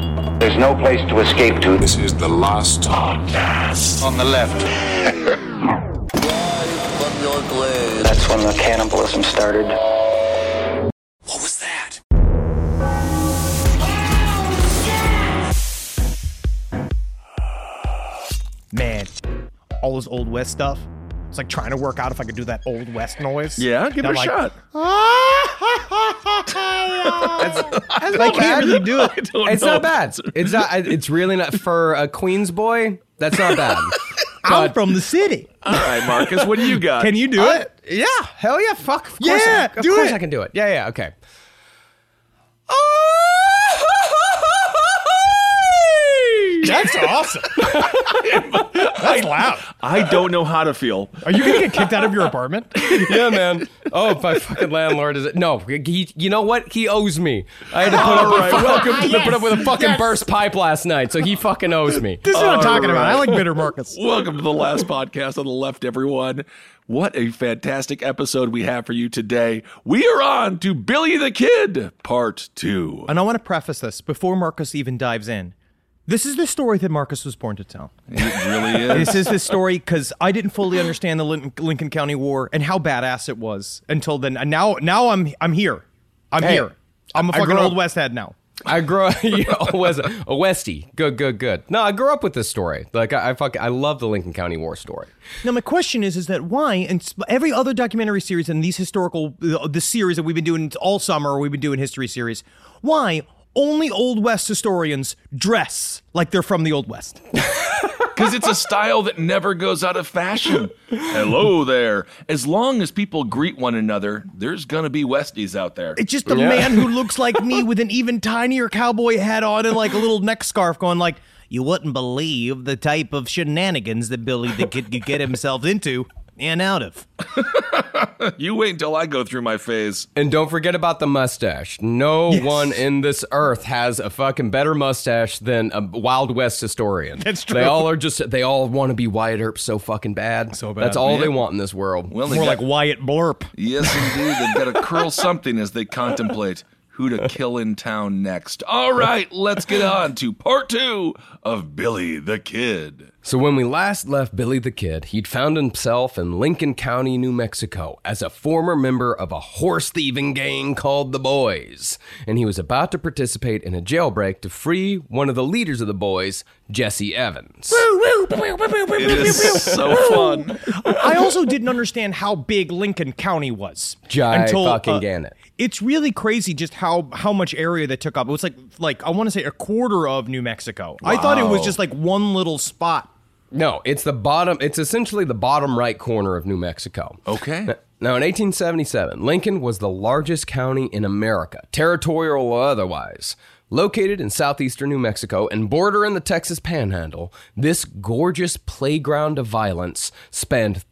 There's no place to escape to. This is the last podcast. On the left. That's when the cannibalism started. What was that? Man, all this Old West stuff. It's like trying to work out if I could do that Old West noise. Yeah, give it a shot. That's I can't really do it. It's not bad. It's not. It's really not for a Queens boy. That's not bad. I'm from the city. All right, Marcus, what do you got? Can you do it? Yeah. Hell yeah. Fuck. Of course Yeah, of do course it. I can do it. Yeah. Okay. That's awesome. That's loud. I don't know how to feel. Are you gonna get kicked out of your apartment? Yeah, man. Oh, my fucking landlord is it? No, you know what? He owes me. I had to put up with a fucking burst pipe last night, so he fucking owes me. This is what I'm talking about. I like bitter Marcus. Welcome to the last podcast on the left, everyone. What a fantastic episode we have for you today. We are on to Billy the Kid, Part 2. And I want to preface this before Marcus even dives in. This is the story that Marcus was born to tell. It really is. This is the story because I didn't fully understand the Lincoln County War and how badass it was until then. And now I'm here. I'm here. I'm a fucking Old West head now. I grew up, a Westie. Good. No, I grew up with this story. Like I love the Lincoln County War story. Now my question is that why? And every other documentary series and these historical, the series that we've been doing all summer, we've been doing history series. Why? Only Old West historians dress like they're from the Old West. Because it's a style that never goes out of fashion. Hello there. As long as people greet one another, there's going to be Westies out there. It's just a man who looks like me with an even tinier cowboy hat on and like a little neck scarf going like, you wouldn't believe the type of shenanigans that Billy the Kid could get himself into and out of. You wait until I go through my phase. And don't forget about the mustache. No one in this earth has a fucking better mustache than a Wild West historian. That's true. They all want to be Wyatt Earp so fucking bad. So bad. That's all they want in this world. Well, More like Wyatt Blurp. Yes, indeed. They've got to curl something as they contemplate who to kill in town next. All right, let's get on to Part 2 of Billy the Kid. So when we last left Billy the Kid, he'd found himself in Lincoln County, New Mexico, as a former member of a horse-thieving gang called the Boys. And he was about to participate in a jailbreak to free one of the leaders of the Boys, Jesse Evans. It is so fun. I also didn't understand how big Lincoln County was. Fucking Gannett. It's really crazy just how much area they took up. It was like I want to say a quarter of New Mexico. Wow. I thought it was just like one little spot. No, it's the bottom. It's essentially the bottom right corner of New Mexico. Okay. Now, in 1877, Lincoln was the largest county in America, territorial or otherwise. Located in southeastern New Mexico and bordering the Texas Panhandle, this gorgeous playground of violence spanned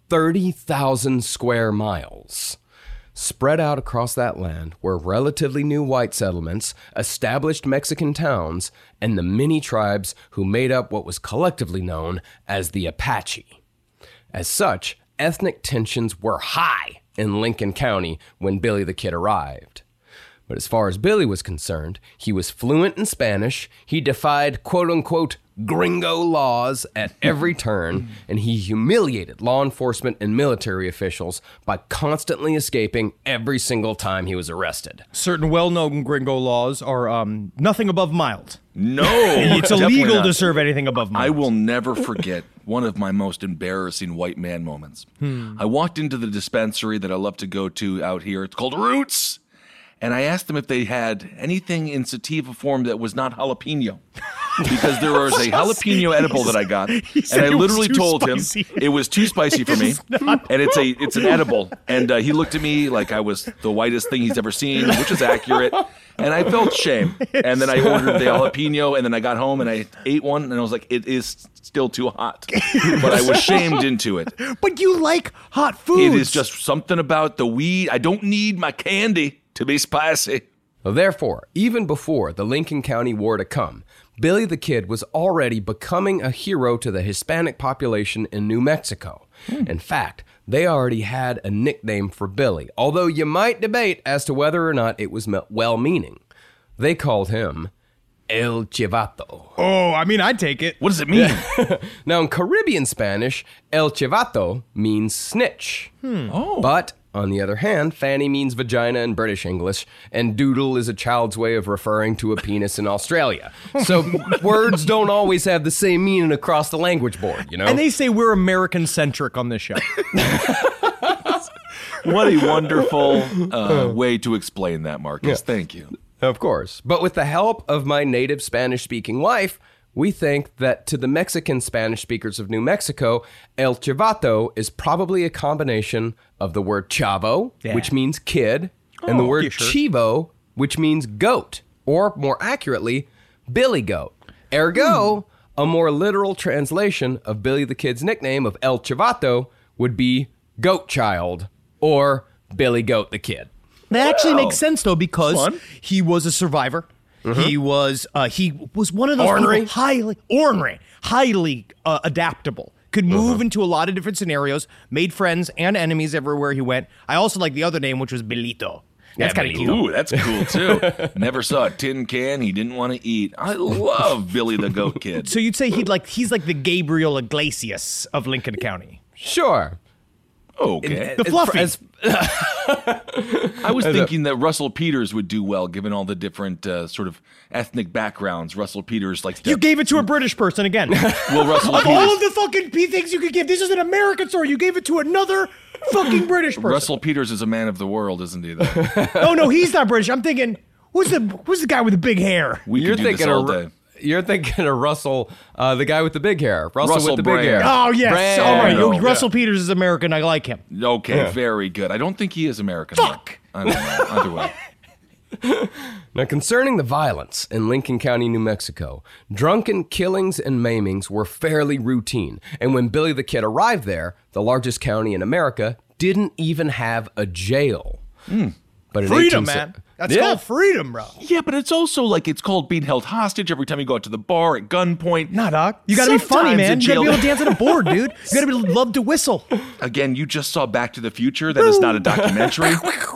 30,000 square miles. Spread out across that land were relatively new white settlements, established Mexican towns, and the many tribes who made up what was collectively known as the Apache. As such, ethnic tensions were high in Lincoln County when Billy the Kid arrived. But as far as Billy was concerned, he was fluent in Spanish, he defied quote-unquote gringo laws at every turn, and he humiliated law enforcement and military officials by constantly escaping every single time he was arrested. Certain well-known gringo laws are nothing above mild. No. It's illegal to serve anything above mild. I will never forget one of my most embarrassing white man moments. I walked into the dispensary that I love to go to out here. It's called Roots. And I asked them if they had anything in sativa form that was not jalapeno. Because there was a jalapeno edible that I got. And I literally told him it was too spicy for me. And it's an edible. And he looked at me like I was the whitest thing he's ever seen, which is accurate. And I felt shame. And then I ordered the jalapeno, and then I got home and I ate one, and I was like, it is still too hot. But I was shamed into it. But you like hot foods. It is just something about the weed. I don't need my candy to be spicy. Well, therefore, even before the Lincoln County War to come, Billy the Kid was already becoming a hero to the Hispanic population in New Mexico. In fact, they already had a nickname for Billy, although you might debate as to whether or not it was well-meaning. They called him El Chivato. Oh, I mean, I'd take it. What does it mean? Now, in Caribbean Spanish, El Chivato means snitch. Oh. But, on the other hand, fanny means vagina in British English, and doodle is a child's way of referring to a penis in Australia. So, words don't always have the same meaning across the language board, you know? And they say we're American-centric on this show. What a wonderful way to explain that, Marcus. Thank you. Of course. But with the help of my native Spanish-speaking wife, we think that to the Mexican Spanish speakers of New Mexico, El Chivato is probably a combination of the word chavo, which means kid, and the word chivo, which means goat, or more accurately, billy goat. Ergo, a more literal translation of Billy the Kid's nickname of El Chivato would be goat child, or Billy Goat the Kid. That actually makes sense, though, because Fun. he was a survivor. He was one of those Ornery. people, highly ornery, highly adaptable. Could move into a lot of different scenarios. Made friends and enemies everywhere he went. I also like the other name, which was Belito. That's kind of cute. Ooh, that's cool, too. Never saw a tin can he didn't want to eat. I love Billy the Goat Kid. So you'd say he's like the Gabriel Iglesias of Lincoln County. Sure. Okay. The fluffy. I was thinking that Russell Peters would do well, given all the different sort of ethnic backgrounds. Russell Peters, like You gave it to a British person again. well, Russell Of all of Peters. the fucking things you could give, this is an American story. You gave it to another fucking British person. Russell Peters is a man of the world, isn't he? Though? Oh no, he's not British. I'm thinking, who's the guy with the big hair? We You're could do this thinking all of day. You're thinking of Russell, the guy with the big hair. Russell Russell with the big hair. Brand. Oh yes, Brand. all right. Oh, Russell Peters is American. I like him. Okay, very good. I don't think he is American. Fuck. Though. I don't know. Either way. Now, concerning the violence in Lincoln County, New Mexico, drunken killings and maimings were fairly routine. And when Billy the Kid arrived there, the largest county in America didn't even have a jail. But in Freedom, 18 man. That's Yeah. called freedom, bro. Yeah, but it's also like it's called being held hostage every time you go out to the bar at gunpoint. Nah, doc. You gotta be funny, Sometimes man. a You gotta be jail- able to dance on a board, dude. You gotta be love to whistle. Again, you just saw Back to the Future. That is not a documentary.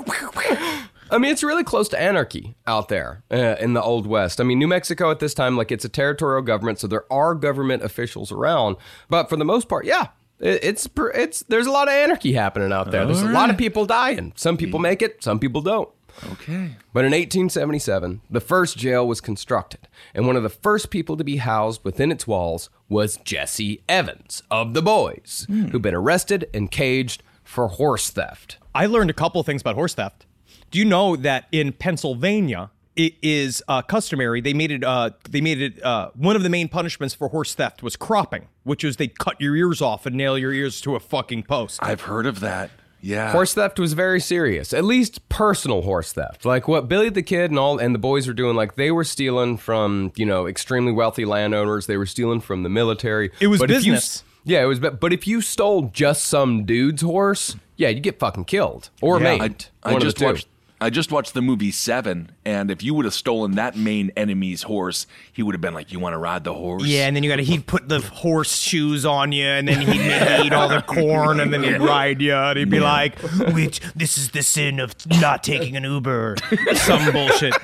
I mean, it's really close to anarchy out there in the Old West. I mean, New Mexico at this time, like, it's a territorial government, so there are government officials around. But for the most part, yeah, it's there's a lot of anarchy happening out there. There's a lot of people dying. Some people make it, some people don't. Okay. But in 1877, the first jail was constructed, and one of the first people to be housed within its walls was Jesse Evans of the Boys, who'd been arrested and caged for horse theft. I learned a couple of things about horse theft. Do you know that in Pennsylvania it is customary? They made it one of the main punishments for horse theft was cropping, which is they'd cut your ears off and nail your ears to a fucking post. I've heard of that. Yeah. Horse theft was very serious, at least personal horse theft. Like what Billy the Kid and the boys were doing, like they were stealing from, extremely wealthy landowners. They were stealing from the military. It was But if you- business. Yeah, it was. But if you stole just some dude's horse, yeah, you get fucking killed or maimed. I just watched the movie Seven, and if you would have stolen that main enemy's horse, he would have been like, "You want to ride the horse?" Yeah, and then he'd put the horse shoes on you, and then he'd maybe eat all the corn, and then he'd ride you, and he'd be like, this is the sin of not taking an Uber. Some bullshit.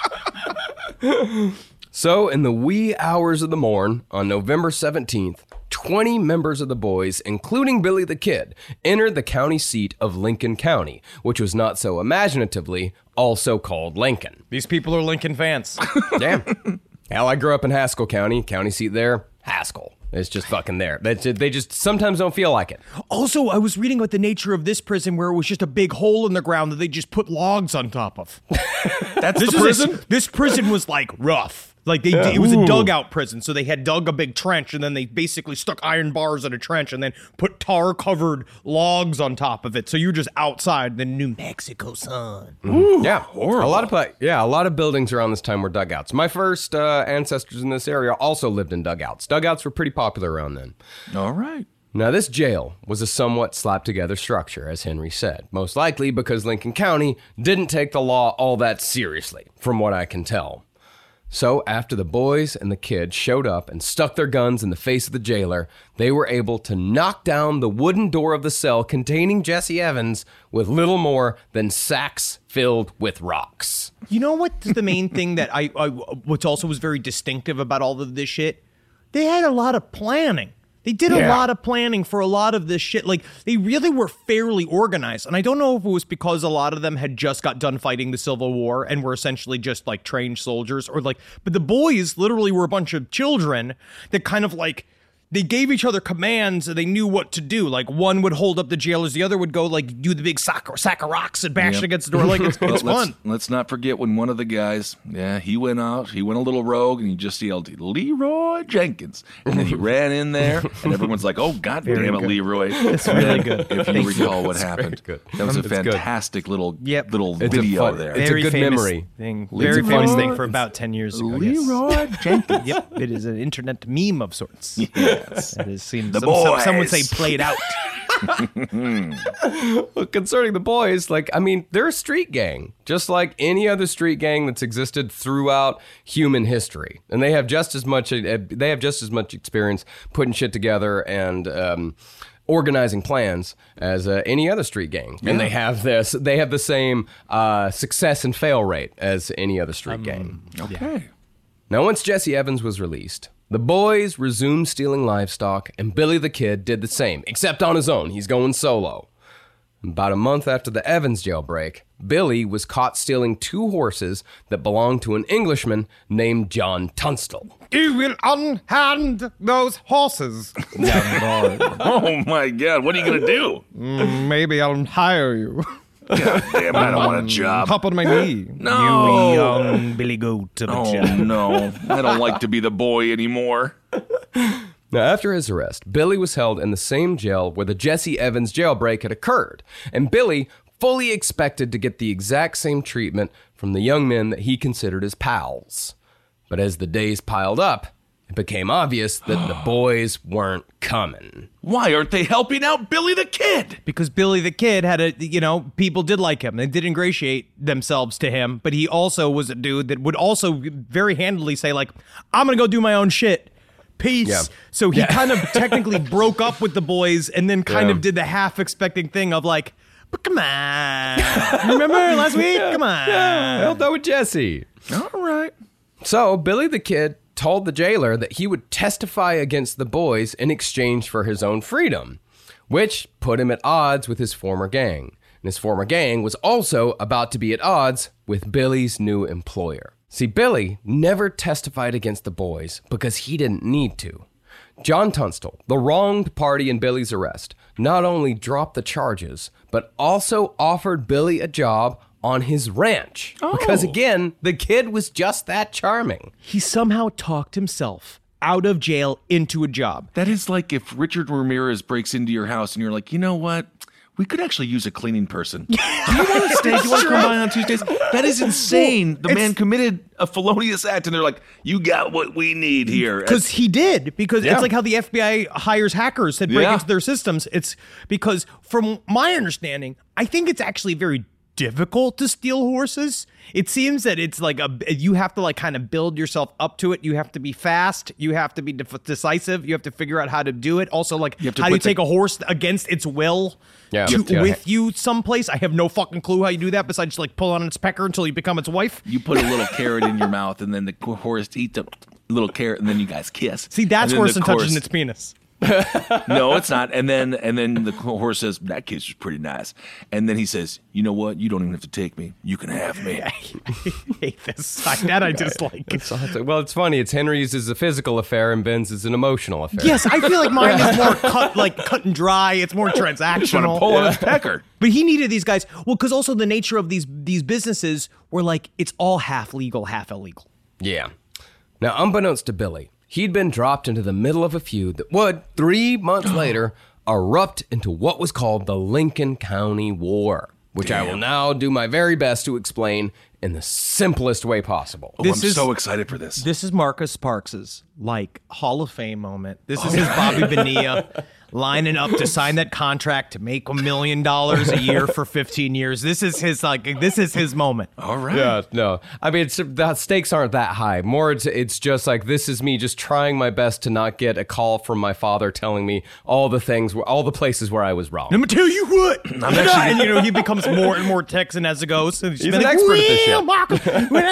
So, in the wee hours of the morn, on November 17th, 20 members of the boys, including Billy the Kid, entered the county seat of Lincoln County, which was not so imaginatively also called Lincoln. These people are Lincoln fans. Damn. Hell, I grew up in Haskell County. County seat there, Haskell. It's just fucking there. They just sometimes don't feel like it. Also, I was reading about the nature of this prison where it was just a big hole in the ground that they just put logs on top of. That's the prison. This prison was like rough. Like it was a dugout prison, so they had dug a big trench and then they basically stuck iron bars in a trench and then put tar-covered logs on top of it. So you're just outside the New Mexico sun. Yeah, horrible. A lot of buildings around this time were dugouts. My first ancestors in this area also lived in dugouts. Dugouts were pretty popular around then. All right. Now, this jail was a somewhat slapped-together structure, as Henry said, most likely because Lincoln County didn't take the law all that seriously, from what I can tell. So after the boys and the kid showed up and stuck their guns in the face of the jailer, they were able to knock down the wooden door of the cell containing Jesse Evans with little more than sacks filled with rocks. You know what's the main thing that which also was very distinctive about all of this shit? They had a lot of planning. They did a lot of planning for a lot of this shit. Like, they really were fairly organized. And I don't know if it was because a lot of them had just got done fighting the Civil War and were essentially just, like, trained soldiers. Or, like, but the boys literally were a bunch of children that kind of, like, they gave each other commands and they knew what to do. Like, one would hold up the jailers, the other would go, like, do the big sack of rocks and bash it against the door. Like, it's fun. Let's not forget when one of the guys, he went out, he went a little rogue, and he just yelled, Leroy Jenkins. And then he ran in there, and everyone's like, oh, God damn it, Leroy. It's really good. If you recall what happened. good. That was a fantastic little It's video a there. It's a good memory. Very famous thing for about 10 years ago. Leroy Jenkins. Yep, it is an internet meme of sorts. Yes. It is seen. The some would boys. say played out. Well, concerning the boys, they're a street gang, just like any other street gang that's existed throughout human history, and they have just as much experience putting shit together and organizing plans as any other street gang, and they have the same success and fail rate as any other street gang. Okay. Now, once Jesse Evans was released, the boys resumed stealing livestock, and Billy the Kid did the same, except on his own. He's going solo. About a month after the Evans jailbreak, Billy was caught stealing 2 horses that belonged to an Englishman named John Tunstall. You will unhand those horses, young boy. Oh, my God. What are you going to do? Maybe I'll hire you. God damn, I don't want a job. Hop on my knee. No. You young Billy Goat. No. I don't like to be the boy anymore. Now, after his arrest, Billy was held in the same jail where the Jesse Evans jailbreak had occurred, and Billy fully expected to get the exact same treatment from the young men that he considered his pals. But as the days piled up, it became obvious that the boys weren't coming. Why aren't they helping out Billy the Kid? Because Billy the Kid had people did like him. They did ingratiate themselves to him, but he also was a dude that would also very handily say, like, I'm going to go do my own shit. Peace. Yeah. So he kind of technically broke up with the boys and then kind of did the half-expecting thing of like, but come on. Remember last week? Come on. Yeah, held out with Jesse. All right. So Billy the Kid told the jailer that he would testify against the boys in exchange for his own freedom, which put him at odds with his former gang. And his former gang was also about to be at odds with Billy's new employer. See, Billy never testified against the boys because he didn't need to. John Tunstall, the wronged party in Billy's arrest, not only dropped the charges, but also offered Billy a job on his ranch. Because again, the kid was just that charming. He somehow talked himself out of jail into a job. That is like if Richard Ramirez breaks into your house and you're like, you know what? We could actually use a cleaning person. Do you want to stay? Do you want to come by on Tuesdays? That is insane. The man committed a felonious act, and they're like, you got what we need here. Because he did. Because it's like how the FBI hires hackers that break into their systems. It's because, from my understanding, I think it's actually very difficult to steal horses. It seems that it's like you have to like kind of build yourself up to it. You have to be fast. You have to be decisive. You have to figure out how to do it. Also, like, how do you take a horse against its will with you someplace? I have no fucking clue how you do that besides like pull on its pecker until you become its wife. You put a little carrot in your mouth, and then the horse eats a little carrot, and then you guys kiss. See, that's worse than touching its penis. No, it's not. And then the horse says, that kiss is pretty nice. And then he says, you know what? You don't even have to take me. You can have me. I hate this. That I dislike. Well, it's funny. It's Henry's is a physical affair and Ben's is an emotional affair. Yes, I feel like mine is more cut and dry. It's more transactional. Pull on his pecker. But he needed these guys. Well, because also the nature of these businesses were like, it's all half legal, half illegal. Yeah. Now, unbeknownst to Billy, he'd been dropped into the middle of a feud that would, 3 months later, erupt into what was called the Lincoln County War, which I will now do my very best to explain in the simplest way possible. I'm so excited for this. This is Marcus Parks's like Hall of Fame moment. This is his Bobby Bonilla lining up to sign that contract to make $1 million a year for 15 years. This is his moment. All right. Yeah, no. I mean, the stakes aren't that high. More, it's just like, this is me just trying my best to not get a call from my father telling me all the places where I was wrong. Let me tell you what. And he becomes more and more Texan as it goes. And He's an expert at this shit. Marcus, when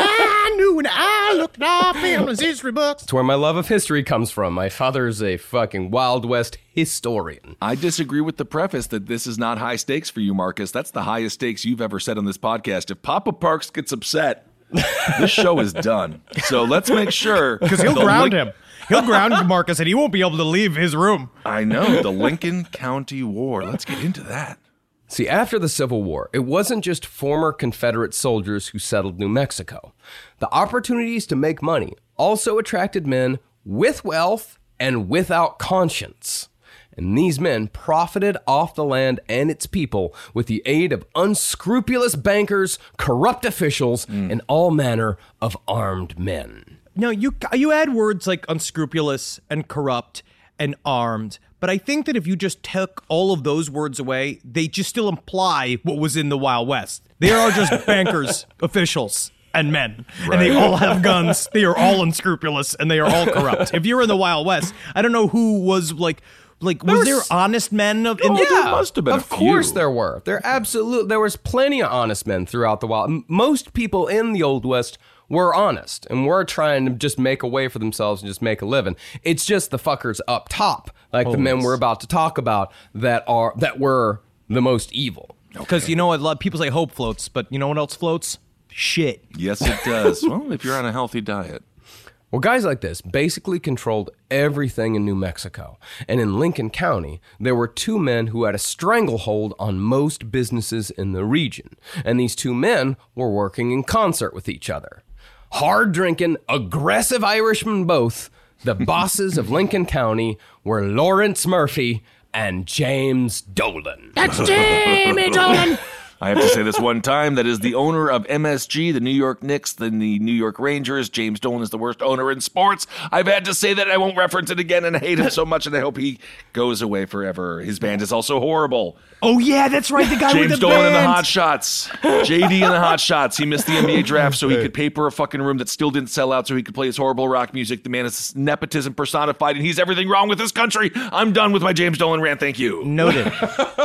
I looked at our family's history books. It's where my love of history comes from. My father's a fucking Wild West historian. I disagree with the preface that this is not high stakes for you, Marcus. That's the highest stakes you've ever said on this podcast. If Papa Parks gets upset, this show is done. So let's make sure. Because he'll ground him. He'll ground Marcus and he won't be able to leave his room. I know. The Lincoln County War. Let's get into that. See, after the Civil War, it wasn't just former Confederate soldiers who settled New Mexico. The opportunities to make money also attracted men with wealth and without conscience. And these men profited off the land and its people with the aid of unscrupulous bankers, corrupt officials, and all manner of armed men. Now, you add words like unscrupulous and corrupt and armed, but I think that if you just took all of those words away, they just still imply what was in the Wild West. They are just bankers, officials, and men. Right. And they all have guns. They are all unscrupulous, and they are all corrupt. If you're in the Wild West, I don't know who was was there honest men? There must have been Of course there were. There was plenty of honest men throughout the Wild. Most people in the Old West were honest and were trying to just make a way for themselves and just make a living. It's just the fuckers up top, like the men we're about to talk about, that were the most evil. Because a lot of people say hope floats, but you know what else floats? Shit. Yes, it does. Well, if you're on a healthy diet. Well, guys like this basically controlled everything in New Mexico. And in Lincoln County, there were two men who had a stranglehold on most businesses in the region. And these two men were working in concert with each other. Hard-drinking, aggressive Irishmen both, the bosses of Lincoln County were Lawrence Murphy and James Dolan. That's Jamie Dolan! I have to say this one time. That is the owner of MSG, the New York Knicks, the New York Rangers. James Dolan is the worst owner in sports. I've had to say that. I won't reference it again, and I hate him so much, and I hope he goes away forever. His band is also horrible. Oh, yeah, that's right. The guy with the James Dolan band. and the Hot Shots. JD and the Hot Shots. He missed the NBA draft so he could paper a fucking room that still didn't sell out so he could play his horrible rock music. The man is nepotism personified, and he's everything wrong with this country. I'm done with my James Dolan rant. Thank you. Noted.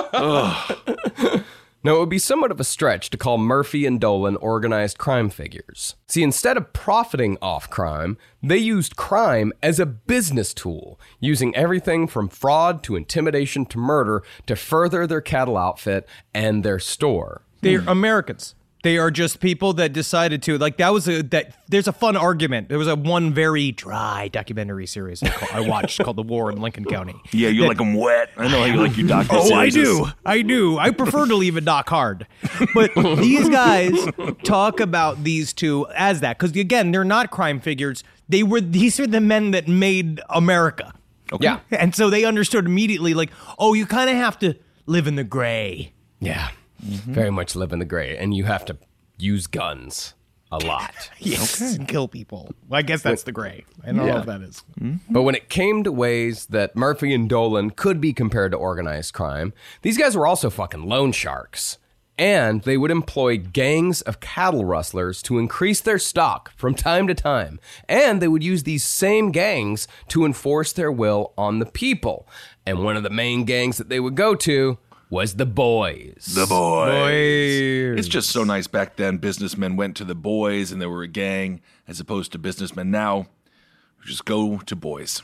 Now, it would be somewhat of a stretch to call Murphy and Dolan organized crime figures. See, instead of profiting off crime, they used crime as a business tool, using everything from fraud to intimidation to murder to further their cattle outfit and their store. They're Americans. They are just people that decided to, there's a fun argument. There was one very dry documentary series I watched called The War in Lincoln County. Yeah, you like them wet. I know how you like your docu-series. I do. I prefer to leave a doc hard. But these guys talk about these two as that. Because, again, they're not crime figures. These are the men that made America. Okay. Yeah. And so they understood immediately, you kind of have to live in the gray. Yeah. Very much live in the gray, and you have to use guns a lot. Yes, and kill people. Well, I guess that's the gray. I don't know what that is. But when it came to ways that Murphy and Dolan could be compared to organized crime, these guys were also fucking loan sharks. And they would employ gangs of cattle rustlers to increase their stock from time to time. And they would use these same gangs to enforce their will on the people. And one of the main gangs that they would go to was the Boys. The Boys. It's just so nice back then. Businessmen went to the Boys and they were a gang, as opposed to businessmen now who just go to Boys.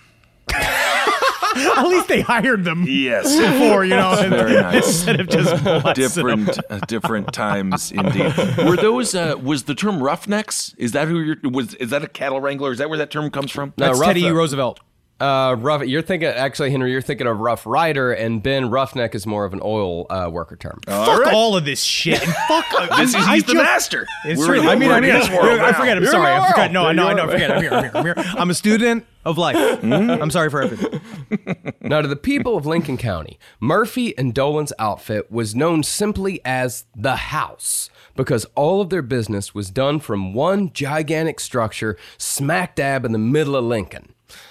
At least they hired them. Yes. Before, very nice. Instead of just different times indeed. Were those was the term roughnecks? Is that is that a cattle wrangler? Is that where that term comes from? That's Teddy Roosevelt. You're thinking Henry, you're thinking of Rough Rider, and Ben Roughneck is more of an oil worker term. Fuck all of this shit. And fuck, he's the master. It's true. I forget. I'm sorry. I forgot. No, I know. I forget. I'm here. I'm a student of life. I'm sorry for everything. Now, to the people of Lincoln County, Murphy and Dolan's outfit was known simply as the House, because all of their business was done from one gigantic structure smack dab in the middle of Lincoln.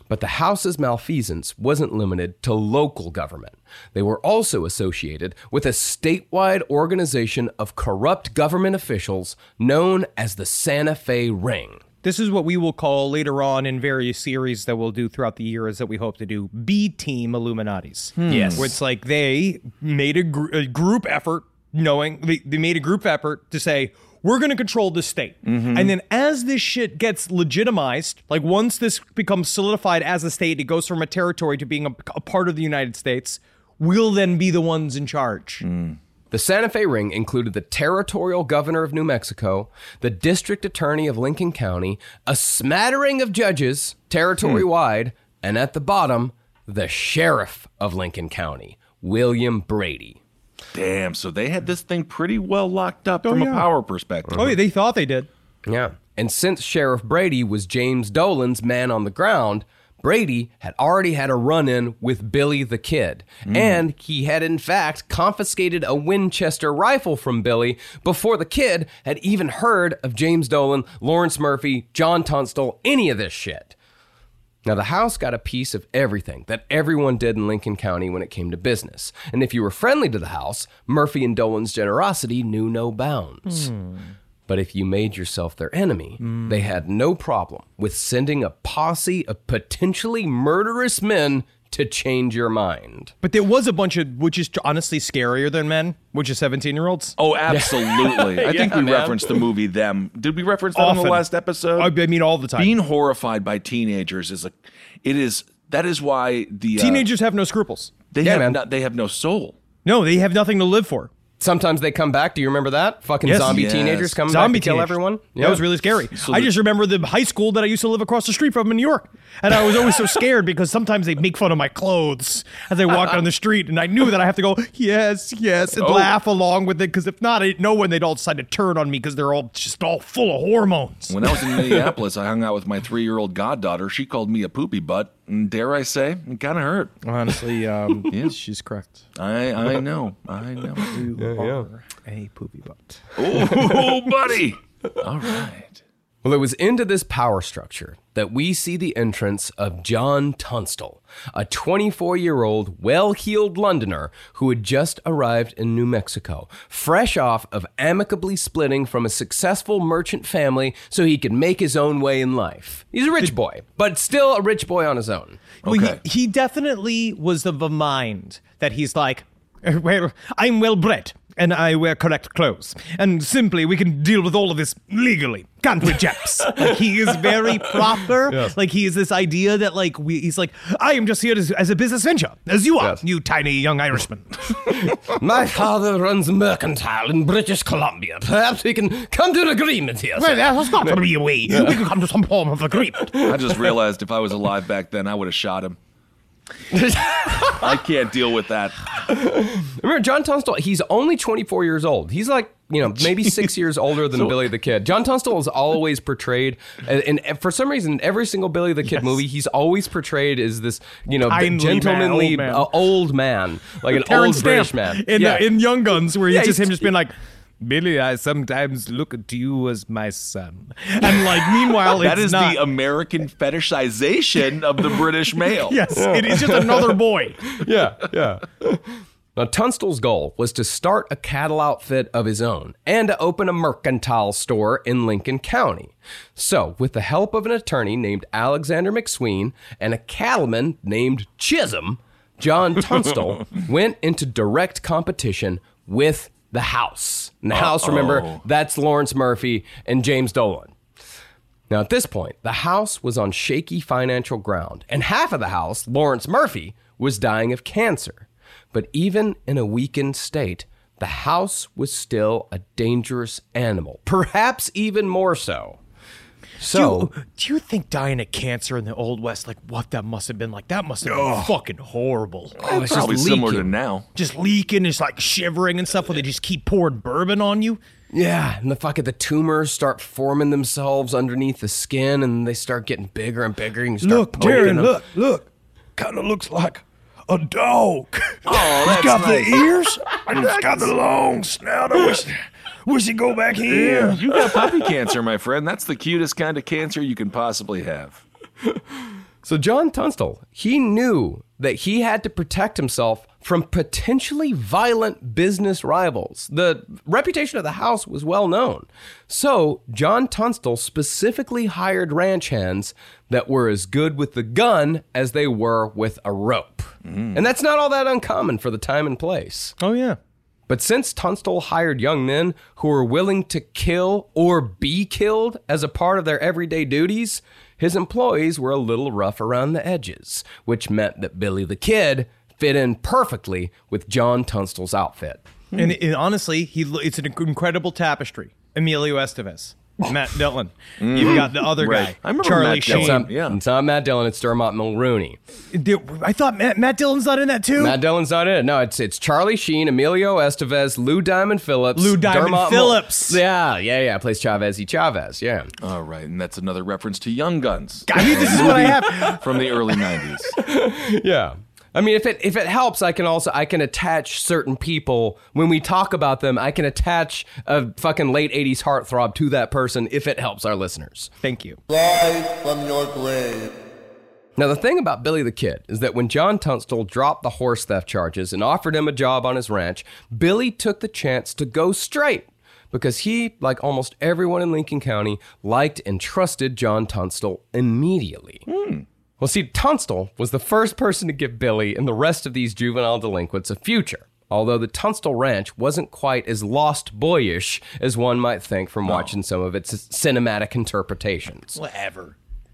But the House's malfeasance wasn't limited to local government. They were also associated with a statewide organization of corrupt government officials known as the Santa Fe Ring. This is what we will call later on in various series that we'll do throughout the years that we hope to do B-team Illuminatis. Yes. Where it's like they made a group effort, knowing they made a group effort to say, we're going to control this state. And then as this shit gets legitimized, like once this becomes solidified as a state, it goes from a territory to being a part of the United States, we'll then be the ones in charge. The Santa Fe Ring included the territorial governor of New Mexico, the district attorney of Lincoln County, a smattering of judges territory-wide, and at the bottom, the sheriff of Lincoln County, William Brady. Damn, so they had this thing pretty well locked up from a power perspective. Oh, yeah, they thought they did. Yeah. And since Sheriff Brady was James Dolan's man on the ground, Brady had already had a run-in with Billy the Kid. And he had, in fact, confiscated a Winchester rifle from Billy before the Kid had even heard of James Dolan, Lawrence Murphy, John Tunstall, any of this shit. Now, the House got a piece of everything that everyone did in Lincoln County when it came to business. And if you were friendly to the House, Murphy and Dolan's generosity knew no bounds. But if you made yourself their enemy, they had no problem with sending a posse of potentially murderous men to change your mind. But there was a bunch of, which is honestly scarier than men, which is 17-year-olds. Oh, absolutely. I think we man. referenced the movie Them. Did we reference that on Often. the last episode? I mean, all the time. Being horrified by teenagers that is why the Teenagers have no scruples. they Yeah, have man. they have no soul. No, they have nothing to live for. Sometimes they come back. Do you remember that? Fucking Yes. zombie Yes. teenagers coming Zombie back to kill teenagers. everyone? That was really scary. I just remember the high school that I used to live across the street from in New York. And I was always so scared because sometimes they'd make fun of my clothes as I walked down the street. And I knew that I have to go, yes, yes, and laugh along with it. Because if not, I didn't know when they'd all decide to turn on me because they're all just all full of hormones. When I was in Minneapolis, I hung out with my 3-year-old goddaughter. She called me a poopy butt, and dare I say, it kind of hurt. Honestly, she's correct. I know. You are a poopy butt. Oh, buddy. All right. Well, it was into this power structure that we see the entrance of John Tunstall, a 24-year-old, well-heeled Londoner who had just arrived in New Mexico, fresh off of amicably splitting from a successful merchant family so he could make his own way in life. He's a rich boy, but still a rich boy on his own. Well, Okay. he definitely was of a mind that he's like, well, I'm well bred and I wear correct clothes. And simply, we can deal with all of this legally. Can't we, chaps? Like, he is very proper. Yes. Like, he is this idea that, like, he's like, I am just here as a business venture, as you are, Yes. you tiny young Irishman. My father runs mercantile in British Columbia. Perhaps we can come to an agreement here, Well, sir. that's not going to be a way. We can come to some form of agreement. I just realized if I was alive back then, I would have shot him. I can't deal with that. Remember, John Tunstall, he's only 24 years old. He's like, maybe 6 years older than Billy the Kid. John Tunstall is always portrayed, and for some reason, every single Billy the Kid movie, he's always portrayed as this, Kindly gentlemanly man, old man, like an Terrence old British Stamp man. in Young Guns, where he's Yeah, just he's- him just being like, Billy, I sometimes look at you as my son. And like, meanwhile, That it's is not. the American fetishization of the British male. Yes, it is just another boy. Yeah. Now, Tunstall's goal was to start a cattle outfit of his own and to open a mercantile store in Lincoln County. So, with the help of an attorney named Alexander McSween and a cattleman named Chisholm, John Tunstall went into direct competition with the House. And the House, remember, that's Lawrence Murphy and James Dolan. Now, at this point, the House was on shaky financial ground, and half of the House, Lawrence Murphy, was dying of cancer. But even in a weakened state, the House was still a dangerous animal, perhaps even more so. So, do you think dying of cancer in the Old West, like what that must have been like? That must have been fucking horrible. oh, it's Probably just similar to leaking. now. Just leaking, just like shivering and stuff, where they just keep pouring bourbon on you. Yeah, and the tumors start forming themselves underneath the skin, and they start getting bigger and bigger. And you start poking them. look. Kind of looks like a dog. Oh, that's got nice. the ears, and it's got the long snout. I wish he'd go back here. You got puppy cancer, my friend. That's the cutest kind of cancer you can possibly have. So John Tunstall, he knew that he had to protect himself from potentially violent business rivals. The reputation of the house was well known. So John Tunstall specifically hired ranch hands that were as good with the gun as they were with a rope. And that's not all that uncommon for the time and place. Oh, yeah. But since Tunstall hired young men who were willing to kill or be killed as a part of their everyday duties, his employees were a little rough around the edges, which meant that Billy the Kid fit in perfectly with John Tunstall's outfit. And honestly, it's an incredible tapestry. Emilio Estevez, Matt Dillon. You've got the other guy, I remember Charlie Matt Dillon. Sheen. It's not Matt Dillon, it's Dermot Mulrooney. I thought Matt Dillon's not in that too. Matt Dillon's not in it. No, it's Charlie Sheen, Emilio Estevez, Lou Diamond Phillips. Yeah. Plays Chavez y Chavez, yeah. All right, and that's another reference to Young Guns. I mean, this is what I have. From the early 90s. Yeah. I mean, if it helps, I can attach certain people. When we talk about them, I can attach a fucking late 80s heartthrob to that person if it helps our listeners. Thank you. Rise from your grave. Now, the thing about Billy the Kid is that when John Tunstall dropped the horse theft charges and offered him a job on his ranch, Billy took the chance to go straight because he, like almost everyone in Lincoln County, liked and trusted John Tunstall immediately. Well, see, Tunstall was the first person to give Billy and the rest of these juvenile delinquents a future, although the Tunstall Ranch wasn't quite as Lost Boyish as one might think from watching some of its cinematic interpretations. Whatever.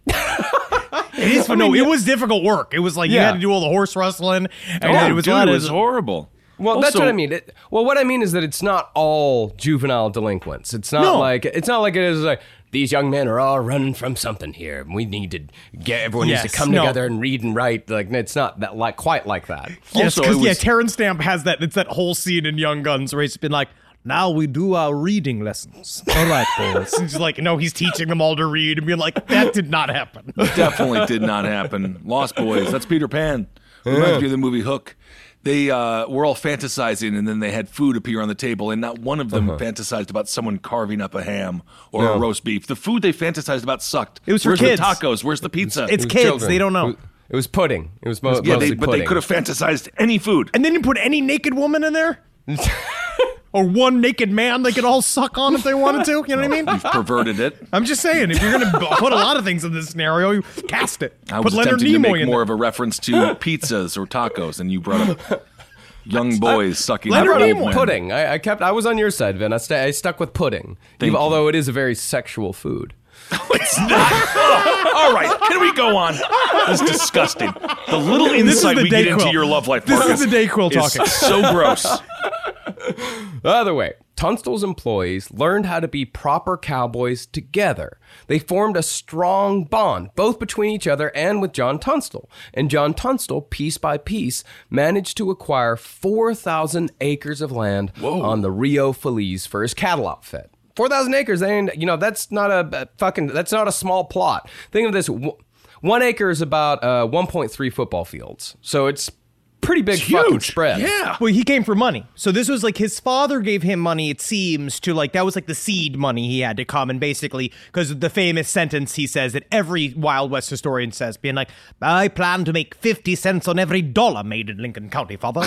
It was difficult work. It was like you had to do all the horse rustling, and It was horrible. Well, that's what I mean. What I mean is that it's not all juvenile delinquents. It's not like it is like these young men are all running from something here. We need to everyone needs to come together and read and write. Like it's not that quite like that. Yes, because Terrence Stamp has that. It's that whole scene in Young Guns where he's been like, now we do our reading lessons. All right, boys. And he's like, no, he's teaching them all to read and being like, that did not happen. Definitely did not happen. Lost Boys. That's Peter Pan. Reminds me of the movie Hook. They were all fantasizing, and then they had food appear on the table, and not one of them fantasized about someone carving up a ham or a roast beef. The food they fantasized about sucked. It was for Where's kids. the tacos? Where's the pizza? It's kids. Children. They don't know. It was pudding. It was mostly pudding. But they could have fantasized any food. And then you put any naked woman in there? Or one naked man they could all suck on if they wanted to? You know what I mean? You've perverted it. I'm just saying, if you're going to put a lot of things in this scenario, you cast it. I was put Leonard attempting to Nimoy make in more there. of a reference to pizzas or tacos, and you brought up young boys sucking Leonard up old Nimoy. men. Pudding. I was on your side, Vin. I stuck with pudding, although it is a very sexual food. It's not. All right, can we go on? This is disgusting. The little insight we get into your love life, Marcus, This is the Dayquil is talking. so gross. Either way, Tunstall's employees learned how to be proper cowboys together. They formed a strong bond, both between each other and with John Tunstall. And John Tunstall, piece by piece, managed to acquire 4,000 acres of land on the Rio Feliz for his cattle outfit. 4,000 acres, that's not a small plot. Think of this, 1 acre is about 1.3 football fields. So it's pretty big fucking spread. Yeah. Well, he came for money. So this was like his father gave him money, it seems, to like, that was like the seed money he had to come. And basically, because the famous sentence he says that every Wild West historian says, being like, I plan to make 50 cents on every dollar made in Lincoln County, father.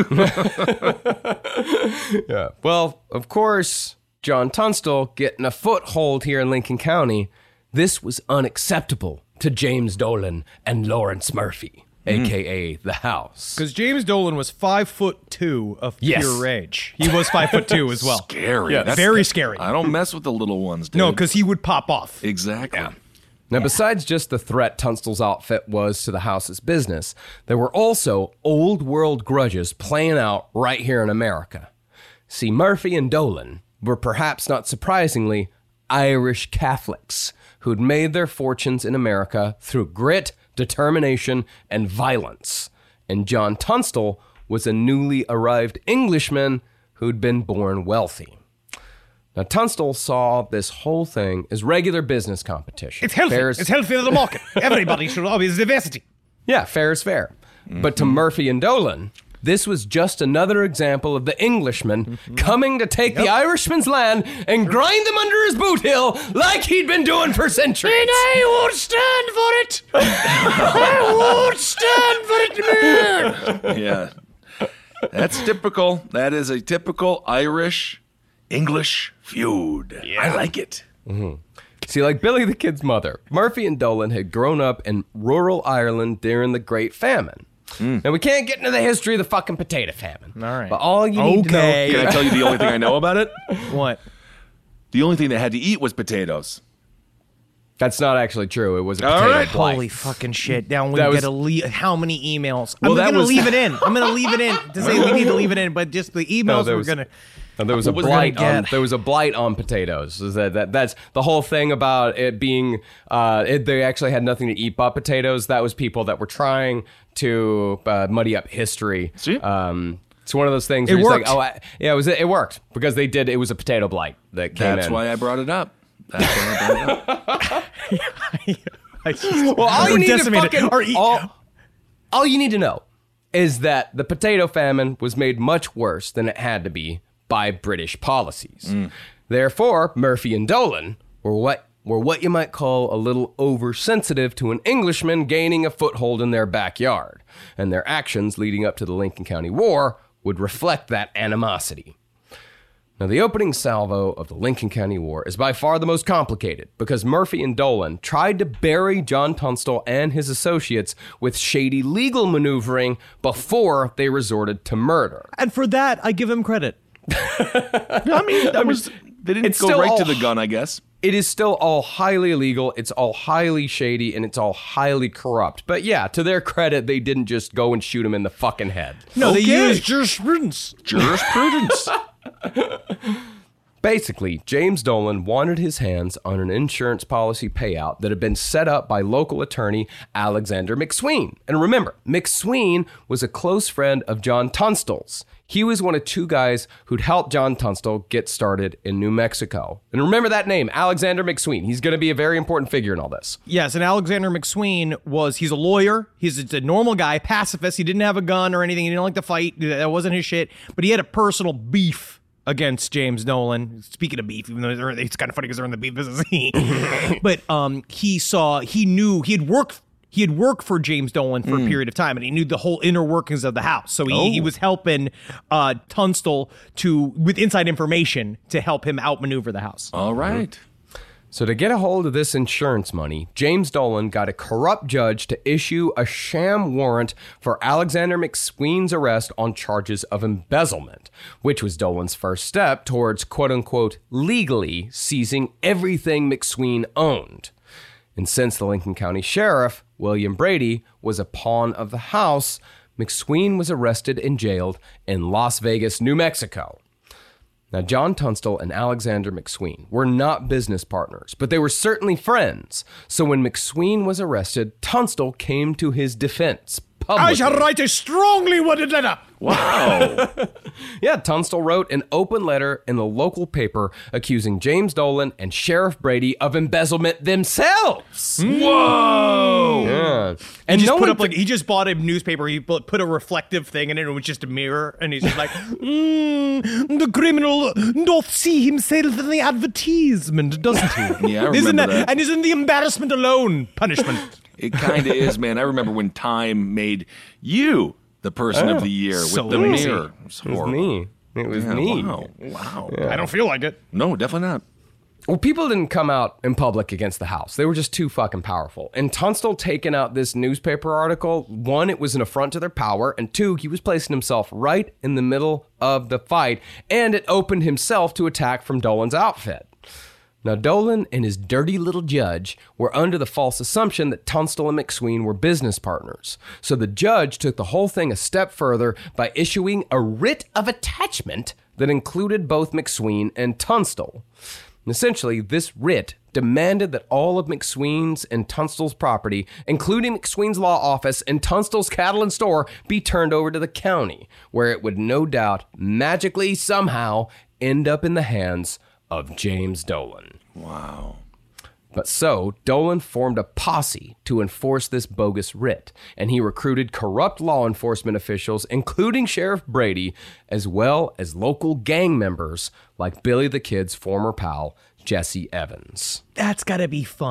Yeah. Well, of course, John Tunstall getting a foothold here in Lincoln County, this was unacceptable to James Dolan and Lawrence Murphy, a.k.a. The House. Because James Dolan was 5'2" of Yes. pure rage. He was 5'2" as well. Scary. Yeah, very scary. I don't mess with the little ones, dude. No, because he would pop off. Exactly. Now, besides just the threat Tunstall's outfit was to the house's business, there were also old world grudges playing out right here in America. See, Murphy and Dolan were perhaps not surprisingly Irish Catholics who'd made their fortunes in America through grit, determination, and violence. And John Tunstall was a newly arrived Englishman who'd been born wealthy. Now, Tunstall saw this whole thing as regular business competition. It's healthy. It's healthy to the market. Everybody should always diversity. Yeah, fair is fair. But to Murphy and Dolan, this was just another example of the Englishman coming to take the Irishman's land and grind them under his boot heel like he'd been doing for centuries. And I won't stand for it. it! I won't stand for it to be. Yeah. That's typical. That is a typical Irish-English feud. I like it. See, like Billy the Kid's mother, Murphy and Dolan had grown up in rural Ireland during the Great Famine. Now, we can't get into the history of the fucking potato famine. All right. But all you need to know... Can I tell you the only thing I know about it? What? The only thing they had to eat was potatoes. That's not actually true. It was a All potato right. blight. Holy fucking shit. Now we That gotta was- leave. How many emails? Well, I'm that gonna was- leave it in. I'm gonna leave it in to say we need to leave it in, but just the emails there we're was- gonna. No, there was a What was I blight gonna on. get? There was a blight on potatoes. Is that's the whole thing about it being. They actually had nothing to eat but potatoes. That was people that were trying to muddy up history. See? It's one of those things. It where worked. It's like, it worked because they did. It was a potato blight that came That's in. why I brought it up. That's why I brought it up. Well, all you We're need to decimated. fucking all you need to know is that the potato famine was made much worse than it had to be by British policies. Therefore, Murphy and Dolan were what you might call a little oversensitive to an Englishman gaining a foothold in their backyard, and their actions leading up to the Lincoln County War would reflect that animosity. Now, the opening salvo of the Lincoln County War is by far the most complicated because Murphy and Dolan tried to bury John Tunstall and his associates with shady legal maneuvering before they resorted to murder. And for that, I give him credit. I mean, they didn't It's go still right to all- the gun, I guess. It is still all highly illegal, it's all highly shady, and it's all highly corrupt. But yeah, to their credit, they didn't just go and shoot him in the fucking head. No, they Okay. used jurisprudence. Jurisprudence. Basically, James Dolan wanted his hands on an insurance policy payout that had been set up by local attorney Alexander McSween. And remember, McSween was a close friend of John Tunstall's. He was one of two guys who'd helped John Tunstall get started in New Mexico. And remember that name, Alexander McSween. He's going to be a very important figure in all this. Yes, and Alexander McSween he's a lawyer. He's a normal guy, pacifist. He didn't have a gun or anything. He didn't like to fight. That wasn't his shit. But he had a personal beef against James Dolan. Speaking of beef, even though it's kind of funny because they're in the beef business. But he had worked for James Dolan for a period of time, and he knew the whole inner workings of the house. So he was helping Tunstall with inside information to help him outmaneuver the house. All right. So to get a hold of this insurance money, James Dolan got a corrupt judge to issue a sham warrant for Alexander McSween's arrest on charges of embezzlement, which was Dolan's first step towards quote-unquote legally seizing everything McSween owned. And since the Lincoln County Sheriff, William Brady, was a pawn of the house, McSween was arrested and jailed in Las Vegas, New Mexico. Now, John Tunstall and Alexander McSween were not business partners, but they were certainly friends. So when McSween was arrested, Tunstall came to his defense publicly. I shall write a strongly worded letter. Wow. Yeah, Tunstall wrote an open letter in the local paper accusing James Dolan and Sheriff Brady of embezzlement themselves. Whoa. Yeah. And no one he just bought a newspaper. He put a reflective thing in it. It was just a mirror, and he's just like, the criminal doth see himself in the advertisement, doesn't he? Yeah, I Isn't remember that. And isn't the embarrassment alone punishment? It kind of is, man. I remember when Time made you the person of the year so with the lazy. mirror. It was me. It was Yeah, me. Wow. I don't feel like it. No, definitely not. Well, people didn't come out in public against the house. They were just too fucking powerful. And Tunstall taking out this newspaper article, one, it was an affront to their power, and two, he was placing himself right in the middle of the fight, and it opened himself to attack from Dolan's outfit. Now, Dolan and his dirty little judge were under the false assumption that Tunstall and McSween were business partners. So the judge took the whole thing a step further by issuing a writ of attachment that included both McSween and Tunstall. And essentially, this writ demanded that all of McSween's and Tunstall's property, including McSween's law office and Tunstall's cattle and store, be turned over to the county, where it would no doubt magically somehow end up in the hands of James Dolan. Wow. But so, Dolan formed a posse to enforce this bogus writ, and he recruited corrupt law enforcement officials, including Sheriff Brady, as well as local gang members like Billy the Kid's former pal, Jesse Evans. That's gotta be fun.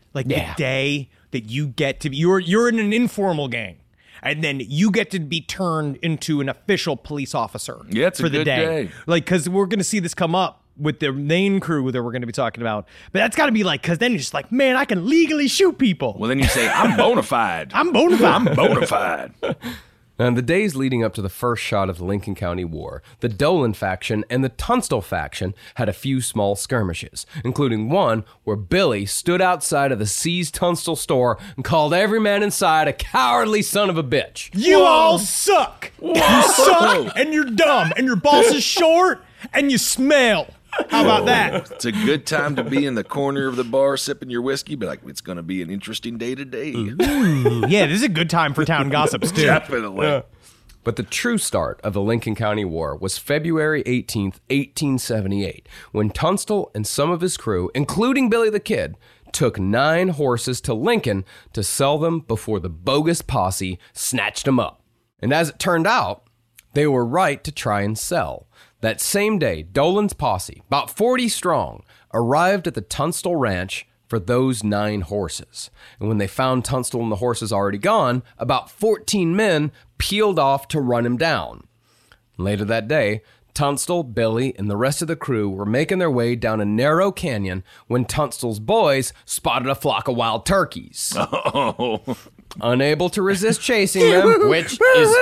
Like the day that you get to be, you're in an informal gang. And then you get to be turned into an official police officer it's for a the good day. Like, because we're going to see this come up with the main crew that we're going to be talking about. But that's got to be like, because then you're just like, man, I can legally shoot people. Well, then you say, I'm bona fide. I'm bona fide. I'm bona fide. Now, in the days leading up to the first shot of the Lincoln County War, the Dolan faction and the Tunstall faction had a few small skirmishes, including one where Billy stood outside of the seized Tunstall store and called every man inside a cowardly son of a bitch. You all suck. You suck, and you're dumb, and your boss is short, and you smell. How about that? It's a good time to be in the corner of the bar sipping your whiskey, but like, it's going to be an interesting day today. Yeah, this is a good time for town gossips, too. Definitely. But the true start of the Lincoln County War was February 18th, 1878, when Tunstall and some of his crew, including Billy the Kid, took 9 horses to Lincoln to sell them before the bogus posse snatched them up. And as it turned out, they were right to try and sell. That same day, Dolan's posse, about 40 strong, arrived at the Tunstall Ranch for those 9 horses. And when they found Tunstall and the horses already gone, about 14 men peeled off to run him down. Later that day, Tunstall, Billy, and the rest of the crew were making their way down a narrow canyon when Tunstall's boys spotted a flock of wild turkeys. Oh. Unable to resist chasing them, which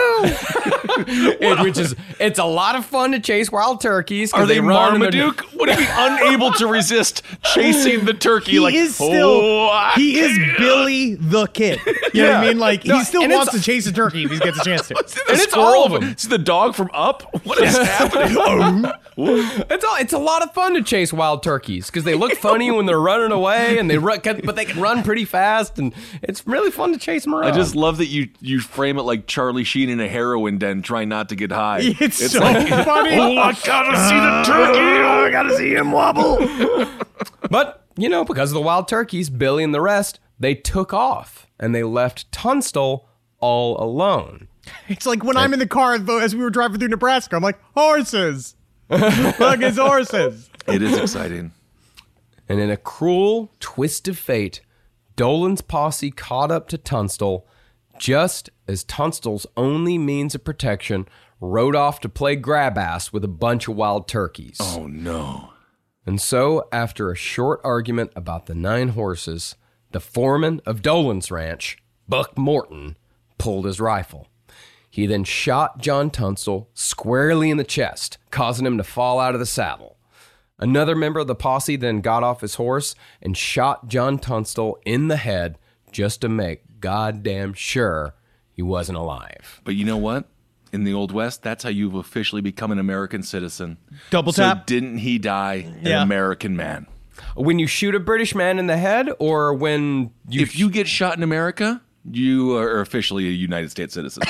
is it's a lot of fun to chase wild turkeys. Are they run Marmaduke? Would he be unable to resist chasing the turkey? He like, is still, I he is can't." Billy the Kid. You know what I mean? Like, No, he still and wants it's- to chase a turkey if he gets a chance to. And it's all of them. It's the dog from Up? What is happening? It's a lot of fun to chase wild turkeys because they look funny when they're running away and they run, but they can run pretty fast and it's really fun to chase them around. I just love that you frame it like Charlie Sheen in a heroin den trying not to get high. It's so like, funny. oh, I gotta see the turkey. Oh, I gotta see him wobble. But, because of the wild turkeys, Billy and the rest, they took off and they left Tunstall all alone. It's like when I'm in the car as we were driving through Nebraska. I'm like, horses. Look, it's horses. It is exciting. And in a cruel twist of fate, Dolan's posse caught up to Tunstall just as Tunstall's only means of protection rode off to play grab ass with a bunch of wild turkeys. Oh, no. And so, after a short argument about the 9 horses, the foreman of Dolan's ranch, Buck Morton, pulled his rifle. He then shot John Tunstall squarely in the chest, causing him to fall out of the saddle. Another member of the posse then got off his horse and shot John Tunstall in the head just to make goddamn sure he wasn't alive. But you know what? In the Old West, that's how you've officially become an American citizen. Double so tap. didn't he die Yeah. an American man? When you shoot a British man in the head, or when you... If you get shot in America, you are officially a United States citizen.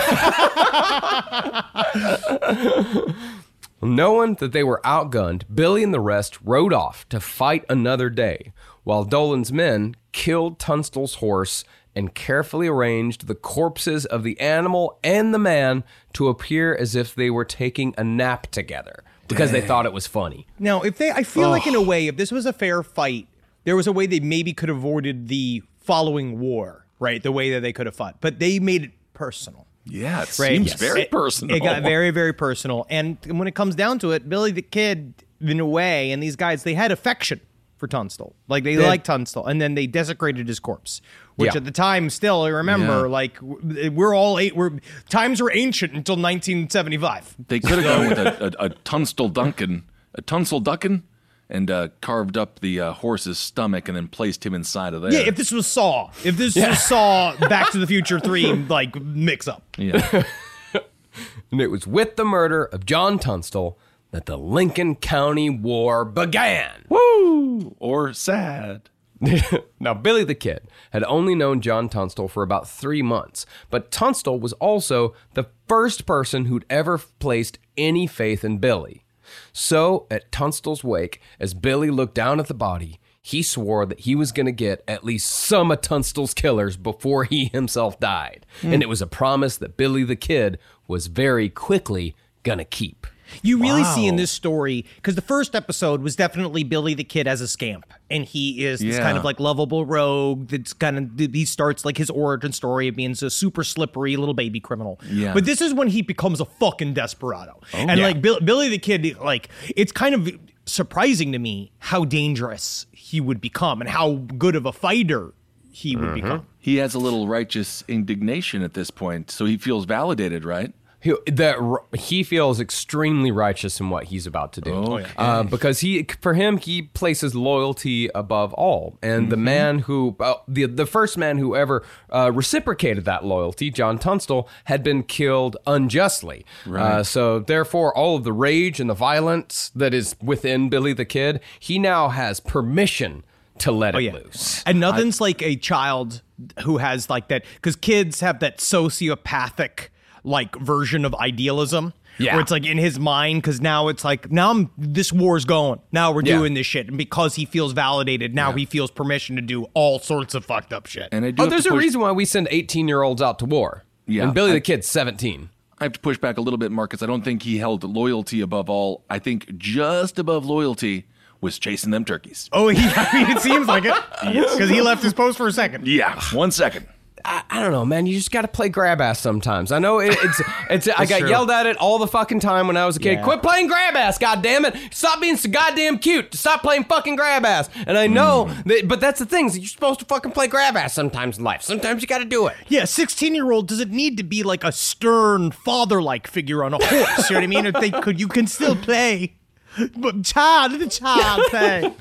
Knowing that they were outgunned, Billy and the rest rode off to fight another day, while Dolan's men killed Tunstall's horse and carefully arranged the corpses of the animal and the man to appear as if they were taking a nap together because they thought it was funny. Now, I feel like in a way, if this was a fair fight, there was a way they maybe could have avoided the following war, right? The way that they could have fought. But they made it personal. Yeah, it Right. seems very personal. It got very, very personal. And when it comes down to it, Billy the Kid, in a way, and these guys, they had affection for Tunstall. Like, they liked Tunstall. And then they desecrated his corpse, which Yeah. at the time, still, I remember, Yeah. like, times were ancient until 1975. They could have gone with a Tunstall Duncan, and carved up the horse's stomach and then placed him inside of there. Yeah, if this was Saw. If this was Saw Back to the Future 3, like, mix up. Yeah. And it was with the murder of John Tunstall that the Lincoln County War began. Woo! Or sad. Now, Billy the Kid had only known John Tunstall for about 3 months, but Tunstall was also the first person who'd ever placed any faith in Billy. So, at Tunstall's wake, as Billy looked down at the body, he swore that he was going to get at least some of Tunstall's killers before he himself died. And it was a promise that Billy the Kid was very quickly going to keep. You really see in this story, because the first episode was definitely Billy the Kid as a scamp, and he is this kind of like lovable rogue that's he starts like his origin story of being a super slippery little baby criminal. Yeah. But this is when he becomes a fucking desperado. And like Billy the Kid, like it's kind of surprising to me how dangerous he would become and how good of a fighter he would become. He has a little righteous indignation at this point, so he feels validated, right? He feels extremely righteous in what he's about to do, because for him he places loyalty above all, and the man who the first man who ever reciprocated that loyalty, John Tunstall, had been killed unjustly. Right. So therefore, all of the rage and the violence that is within Billy the Kid, he now has permission to let it loose. And nothing's like a child who has like that, because kids have that sociopathic like version of idealism where it's like in his mind, because now it's like, this war's going, now we're doing this shit, and because he feels validated, now he feels permission to do all sorts of fucked up shit. And I do there's a reason why we send 18-year-olds out to war. And Billy the Kid's 17. I have to push back a little bit, Marcus. I don't think he held loyalty above all. I think just above loyalty was chasing them turkeys. I mean, it seems like it, because he left his post for a second. Yeah, 1 second. I don't know, man. You just got to play grab ass sometimes. I know it's I got yelled at it all the fucking time when I was a kid. Quit playing grab ass, goddammit. Stop being so goddamn cute. Stop playing fucking grab ass. And I know that, but that's the thing, is that you're supposed to fucking play grab ass sometimes in life. Sometimes you got to do it. Yeah, 16-year-old doesn't need to be like a stern father-like figure on a horse. You know what I mean? If you can still play. But the child play.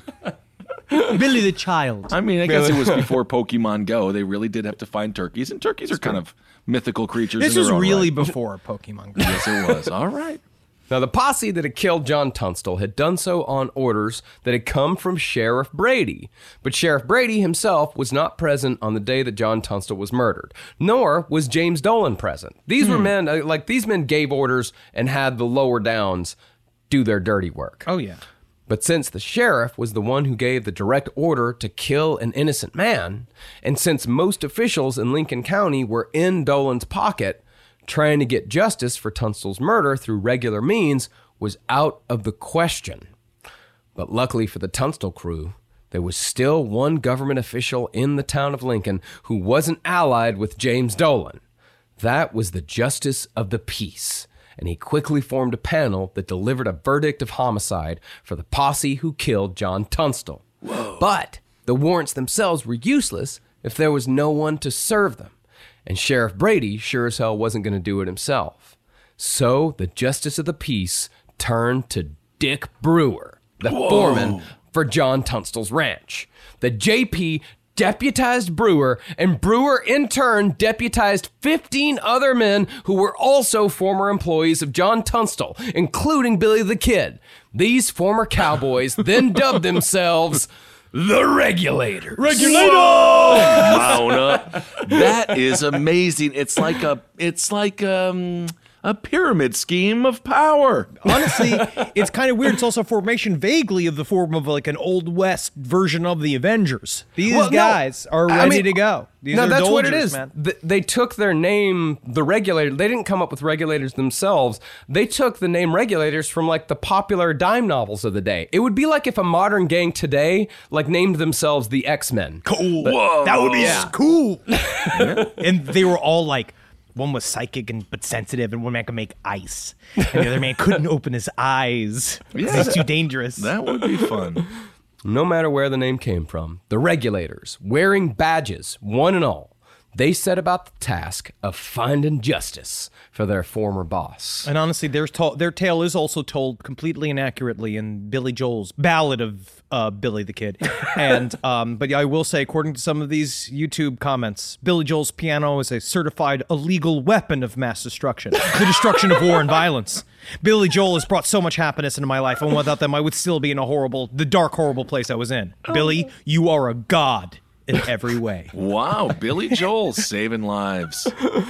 Billy the Child. I mean, I guess it was before Pokemon Go. They really did have to find turkeys, and turkeys are kind of mythical creatures. This in was their own really right. before Pokemon Go. Yes, it was. All right. Now, the posse that had killed John Tunstall had done so on orders that had come from Sheriff Brady. But Sheriff Brady himself was not present on the day that John Tunstall was murdered, nor was James Dolan present. These were men, these men gave orders and had the lower downs do their dirty work. Oh, yeah. But since the sheriff was the one who gave the direct order to kill an innocent man, and since most officials in Lincoln County were in Dolan's pocket, trying to get justice for Tunstall's murder through regular means was out of the question. But luckily for the Tunstall crew, there was still one government official in the town of Lincoln who wasn't allied with James Dolan. That was the Justice of the Peace, and he quickly formed a panel that delivered a verdict of homicide for the posse who killed John Tunstall. Whoa. But the warrants themselves were useless if there was no one to serve them, and Sheriff Brady sure as hell wasn't going to do it himself. So the Justice of the Peace turned to Dick Brewer, the foreman for John Tunstall's ranch. The JP deputized Brewer, and Brewer in turn deputized 15 other men who were also former employees of John Tunstall, including Billy the Kid. These former cowboys then dubbed themselves the Regulators. Mount up. That is amazing. It's like a pyramid scheme of power. Honestly, it's kind of weird. It's also a formation vaguely of the form of like an Old West version of the Avengers. These guys are ready to go. These are that's what it Dolgers, is. Man. They took their name, the Regulators. They didn't come up with Regulators themselves. They took the name Regulators from like the popular dime novels of the day. It would be like if a modern gang today like named themselves the X-Men. Cool. That would be cool. And they were all like, one was psychic but sensitive, and one man could make ice, and the other man couldn't open his eyes. It's too dangerous. That would be fun. No matter where the name came from, the Regulators, wearing badges, one and all, they set about the task of finding justice for their former boss. And honestly, their tale is also told completely inaccurately in Billy Joel's Ballad of Billy the Kid. And but I will say, according to some of these YouTube comments, Billy Joel's piano is a certified illegal weapon of mass destruction, the destruction of war and violence. Billy Joel has brought so much happiness into my life, and without them, I would still be in the dark, horrible place I was in. Billy, you are a god in every way. Wow, Billy Joel saving lives.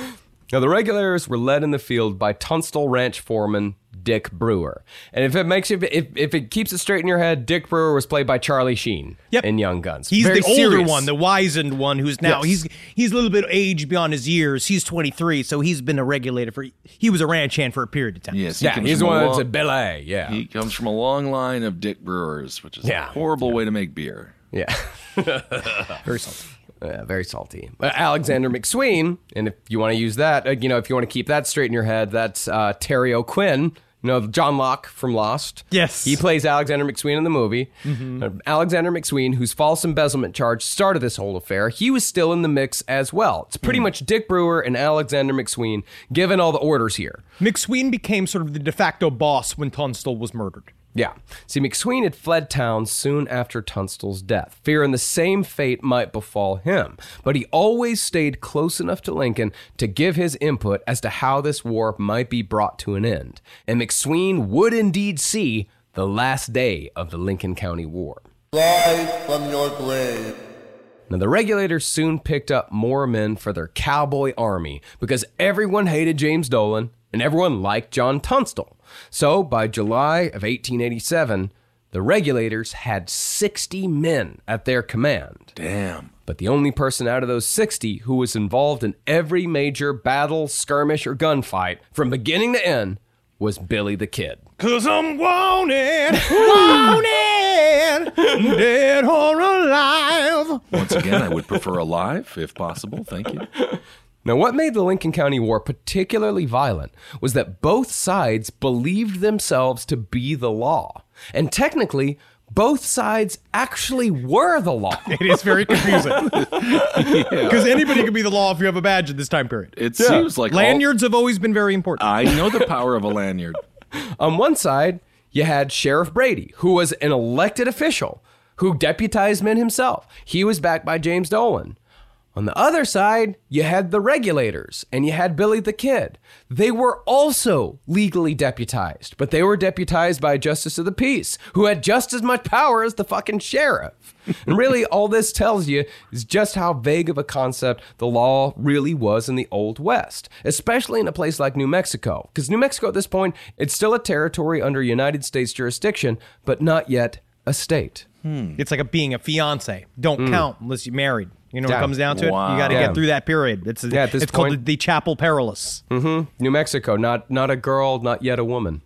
Now, the Regulators were led in the field by Tunstall Ranch foreman Dick Brewer. And if it makes you, if it keeps it straight in your head, Dick Brewer was played by Charlie Sheen in Young Guns. He's Very the older serious. one, the wizened one, who's now he's a little bit aged beyond his years. He's 23, so he's been a regulator he was a ranch hand for a period of time. Yes, He's the one that said Billy. Yeah. He comes from a long line of Dick Brewers, which is a horrible way to make beer. Yeah. Very salty. Very salty. Alexander McSween, and if you want to use that, if you want to keep that straight in your head, that's Terry O'Quinn. John Locke from Lost. Yes. He plays Alexander McSween in the movie. Alexander McSween, whose false embezzlement charge started this whole affair, he was still in the mix as well. It's pretty much Dick Brewer and Alexander McSween given all the orders here. McSween became sort of the de facto boss when Tunstall was murdered. Yeah. See, McSween had fled town soon after Tunstall's death, fearing the same fate might befall him. But he always stayed close enough to Lincoln to give his input as to how this war might be brought to an end. And McSween would indeed see the last day of the Lincoln County War. Rise from your grave. Now, the Regulators soon picked up more men for their cowboy army because everyone hated James Dolan and everyone liked John Tunstall. So, by July of 1887, the Regulators had 60 men at their command. Damn. But the only person out of those 60 who was involved in every major battle, skirmish, or gunfight from beginning to end was Billy the Kid. 'Cause I'm wanted, dead or alive. Once again, I would prefer alive, if possible. Thank you. Now, what made the Lincoln County War particularly violent was that both sides believed themselves to be the law. And technically, both sides actually were the law. It is very confusing. Because anybody could be the law if you have a badge at this time period. It seems like Lanyards have always been very important. I know the power of a lanyard. On one side, you had Sheriff Brady, who was an elected official who deputized men himself. He was backed by James Dolan. On the other side, you had the Regulators, and you had Billy the Kid. They were also legally deputized, but they were deputized by a Justice of the Peace, who had just as much power as the fucking sheriff. And really, all this tells you is just how vague of a concept the law really was in the Old West, especially in a place like New Mexico. Because New Mexico at this point, it's still a territory under United States jurisdiction, but not yet a state. It's like being a fiance. Don't count unless you're married. You know, when it comes down to it, you got to Yeah. get through that period. It's at this it's called point- the Chapel Perilous. New Mexico, not a girl, not yet a woman.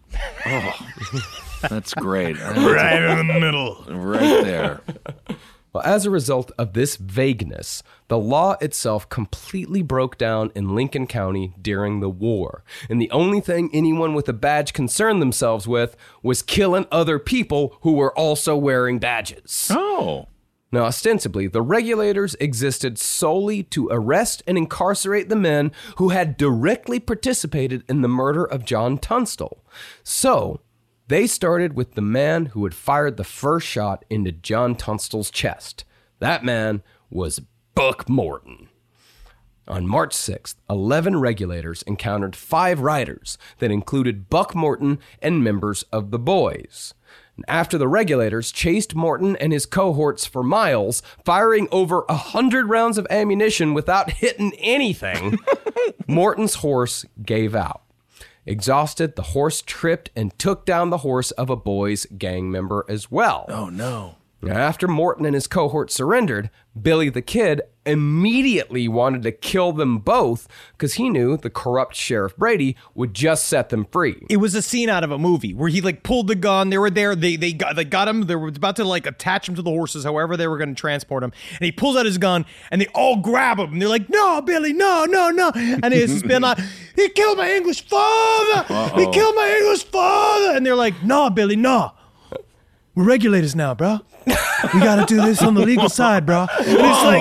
That's great. Right in the middle. Right there. Well, as a result of this vagueness, the law itself completely broke down in Lincoln County during the war. And the only thing anyone with a badge concerned themselves with was killing other people who were also wearing badges. Oh. Now, ostensibly, the Regulators existed solely to arrest and incarcerate the men who had directly participated in the murder of John Tunstall. So, they started with the man who had fired the first shot into John Tunstall's chest. That man was Buck Morton. On March 6th, 11 Regulators encountered 5 riders that included Buck Morton and members of the Boys. And after the Regulators chased Morton and his cohorts for miles, firing over 100 rounds of ammunition without hitting anything, Morton's horse gave out. Exhausted, the horse tripped and took down the horse of a Boys gang member as well. Oh, no. Now, after Morton and his cohort surrendered, Billy the Kid immediately wanted to kill them both because he knew the corrupt Sheriff Brady would just set them free. It was a scene out of a movie where he pulled the gun. They were there. They got him. They were about to attach him to the horses, however they were going to transport him. And he pulls out his gun and they all grab him. And they're like, "No, Billy, no, no, no!" And it's been like, "He killed my English father. He killed my English father." And they're like, "No, Billy, no. We're Regulators now, bro. We got to do this on the legal side, bro." And it's like,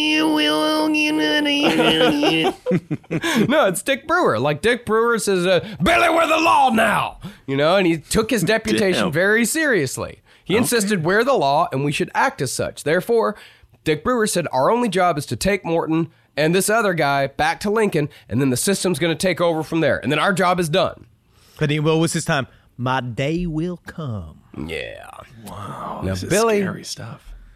No, it's Dick Brewer. Like Dick Brewer says, "Billy, we're the law now." And he took his deputation Damn. very seriously. He insisted we're the law and we should act as such. Therefore, Dick Brewer said, our only job is to take Morton and this other guy back to Lincoln, and then the system's going to take over from there. And then our job is done. but what was his time? My day will come. Yeah. Wow. Now, This is Billy- scary stuff.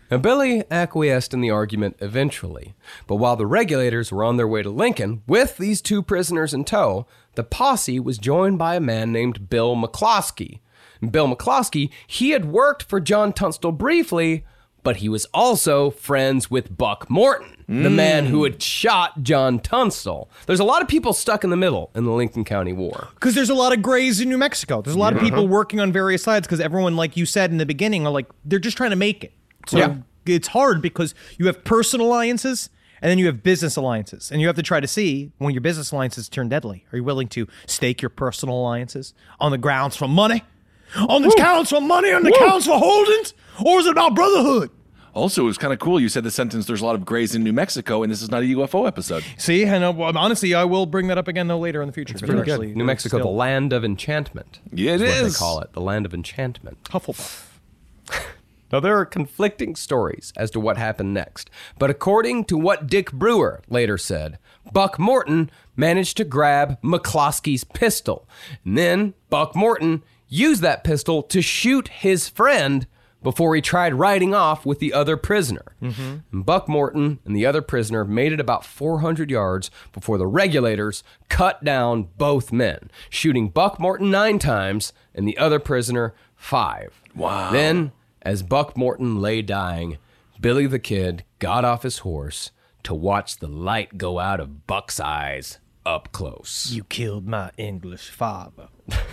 Now, Billy acquiesced in the argument eventually, but while the regulators were on their way to Lincoln with these 2 prisoners in tow, the posse was joined by a man named Bill McCloskey. Bill McCloskey, he had worked for John Tunstall briefly, but he was also friends with Buck Morton, the man who had shot John Tunstall. There's a lot of people stuck in the middle in the Lincoln County War. Because there's a lot of grays in New Mexico. There's a lot of people working on various sides because everyone, like you said in the beginning, are like, they're just trying to make it. So it's hard because you have personal alliances and then you have business alliances. And you have to try to see when your business alliances turn deadly. Are you willing to stake your personal alliances on the grounds for money? On the counts for money, on the counts for holdings? Or is it about brotherhood? Also, it was kind of cool. You said the sentence, there's a lot of grays in New Mexico, and this is not a UFO episode. See, and honestly, I will bring that up again, though, later in the future. It's pretty good. New Mexico, the land of enchantment. Yeah, it is. What is. they call it, the land of enchantment. Hufflepuff. Now, there are conflicting stories as to what happened next, but according to what Dick Brewer later said, Buck Morton managed to grab McCloskey's pistol, and then Buck Morton used that pistol to shoot his friend before he tried riding off with the other prisoner. And Buck Morton and the other prisoner made it about 400 yards before the regulators cut down both men, shooting Buck Morton 9 times and the other prisoner 5. Wow. Then, as Buck Morton lay dying, Billy the Kid got off his horse to watch the light go out of Buck's eyes up close. You killed my English father.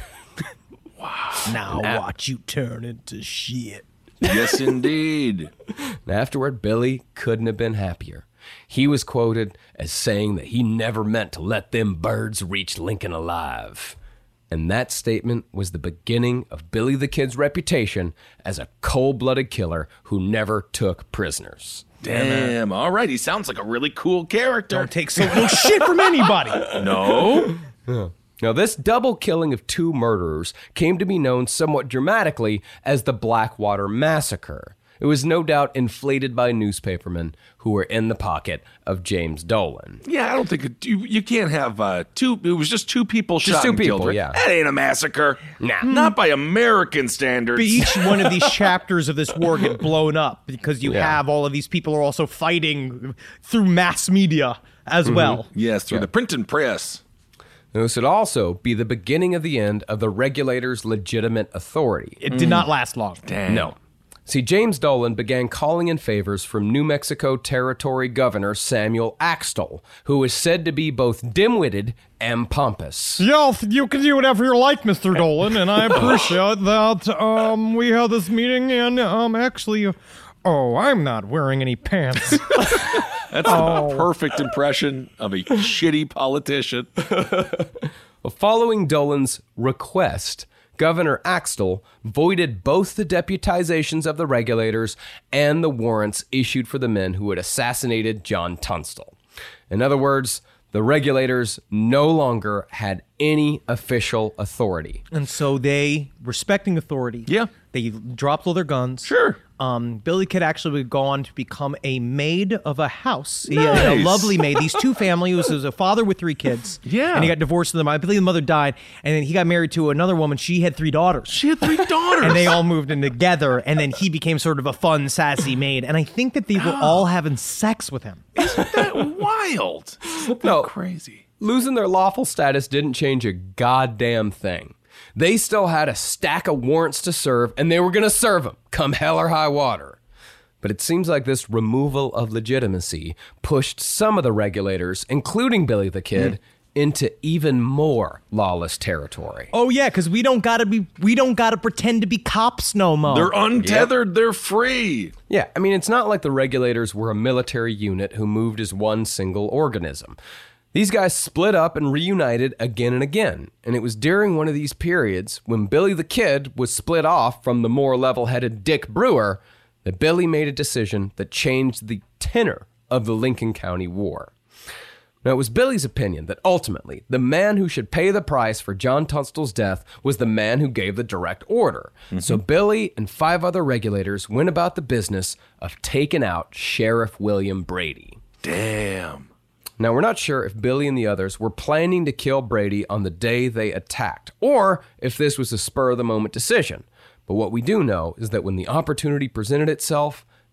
Wow. Now watch you turn into shit. Yes, indeed. And afterward, Billy couldn't have been happier. He was quoted as saying that he never meant to let them birds reach Lincoln alive. And that statement was the beginning of Billy the Kid's reputation as a cold-blooded killer who never took prisoners. Damn. All right. He sounds like a really cool character. Don't take no shit from anybody. No. Now, this double killing of 2 murderers came to be known somewhat dramatically as the Blackwater Massacre. It was no doubt inflated by newspapermen who were in the pocket of James Dolan. Yeah, I don't think you can't have 2. It was just 2 people Just shot 2 and people, killed, right? yeah. That ain't a massacre. Nah. Not by American standards. But each one of these chapters of this war get blown up because you Yeah. have all of these people are also fighting through mass media as well. Yes, through the printing press. This would also be the beginning of the end of the regulator's legitimate authority. It did not last long. Damn. No. See, James Dolan began calling in favors from New Mexico Territory Governor Samuel Axtell, who is said to be both dim-witted and pompous. Yeah, you can do whatever you like, Mr. Dolan, and I appreciate that. We had this meeting, and actually, I'm not wearing any pants. That's the perfect impression of a shitty politician. Following Dolan's request, Governor Axtell voided both the deputizations of the regulators and the warrants issued for the men who had assassinated John Tunstall. In other words, the regulators no longer had any official authority. And so they, respecting authority, they dropped all their guns. Sure. Billy Kid actually would go on to become a maid of a house. He had a lovely maid. These 2 families. Was a father with 3 kids. Yeah. And he got divorced from them. I believe the mother died. And then he got married to another woman. She had 3 daughters. She had 3 daughters. And they all moved in together. And then he became sort of a fun, sassy maid. And I think that they were all having sex with him. Isn't that wild? No, Crazy. losing their lawful status didn't change a goddamn thing. They still had a stack of warrants to serve, and they were going to serve them, come hell or high water. But it seems like this removal of legitimacy pushed some of the regulators, including Billy the Kid, into even more lawless territory. Oh yeah, because we don't gotta pretend to be cops no more. They're untethered. They're free. Yeah, I mean, it's not like the regulators were a military unit who moved as one single organism. These guys split up and reunited again and again, and it was during one of these periods when Billy the Kid was split off from the more level-headed Dick Brewer that Billy made a decision that changed the tenor of the Lincoln County War. Now, it was Billy's opinion that ultimately the man who should pay the price for John Tunstall's death was the man who gave the direct order. So Billy and 5 other regulators went about the business of taking out Sheriff William Brady. Damn. Now, we're not sure if Billy and the others were planning to kill Brady on the day they attacked, or if this was a spur-of-the-moment decision. But what we do know is that when the opportunity presented itself,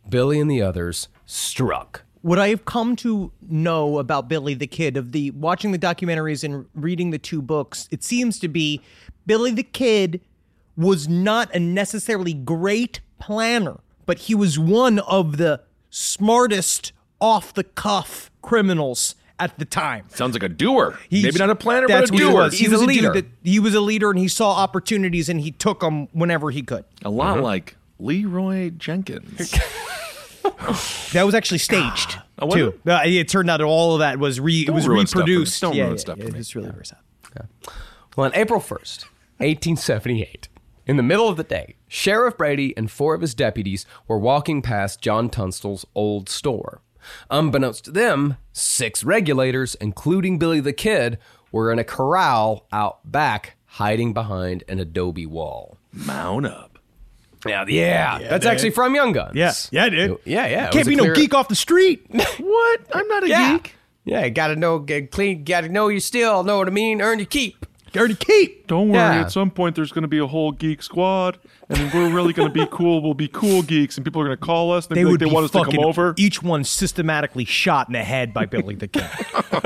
Billy and the others struck. What I have come to know about Billy the Kid, watching the documentaries and reading the 2 books, it seems to be Billy the Kid was not a necessarily great planner, but he was one of the smartest off-the-cuff criminals at the time. Sounds like a doer. Maybe not a planner, but a what he doer. was. He's a leader. He was a leader, and he saw opportunities, and he took them whenever he could. A lot like Leroy Jenkins. That was actually staged, Oh, was too. It turned out all of that was Don't ruin stuff for me. reproduced. Don't ruin stuff for me. It's really very sad. Well, on April 1st, 1878, in the middle of the day, Sheriff Brady and 4 of his deputies were walking past John Tunstall's old store. Unbeknownst to them, 6 regulators, including Billy the Kid, were in a corral out back, hiding behind an adobe wall. Mount up. Yeah, that's actually from Young Guns. dude. Yeah. it Can't was be a no clear- geek off the street. What? I'm not a geek. Yeah, you gotta know, get clean, gotta know you still, know what I mean, earn your keep. Dirty keep. Don't worry, Yeah. at some point there's going to be a whole geek squad, and we're really going to be cool. We'll be cool geeks, and people are going to call us. And They would they be want us to fucking come over. each one systematically shot in the head by Billy the Kid.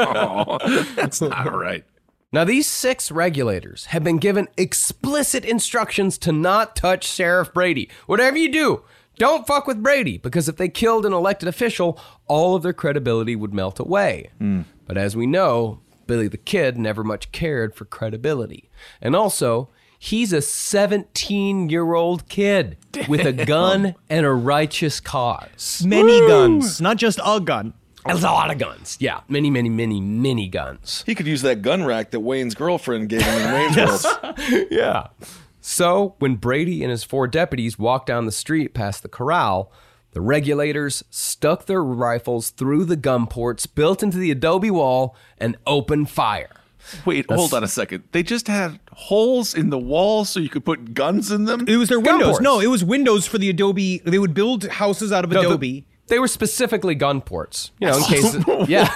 That's not right. Now, these 6 regulators have been given explicit instructions to not touch Sheriff Brady. Whatever you do, don't fuck with Brady, because if they killed an elected official, all of their credibility would melt away. But as we know, Billy the Kid never much cared for credibility. And also, he's a 17-year-old kid with a gun and a righteous cause. Many guns, not just a gun. There's a lot of guns. Yeah, many guns. He could use that gun rack that Wayne's girlfriend gave him in Wayne's World. Yeah. So, when Brady and his 4 deputies walked down the street past the corral, the regulators stuck their rifles through the gun ports built into the adobe wall and opened fire. Wait, hold on a second. They just had holes in the wall so you could put guns in them? It was their Gun windows. ports. No, it was windows for the Adobe. They would build houses out of Adobe. They were specifically gun ports, in case. Yeah.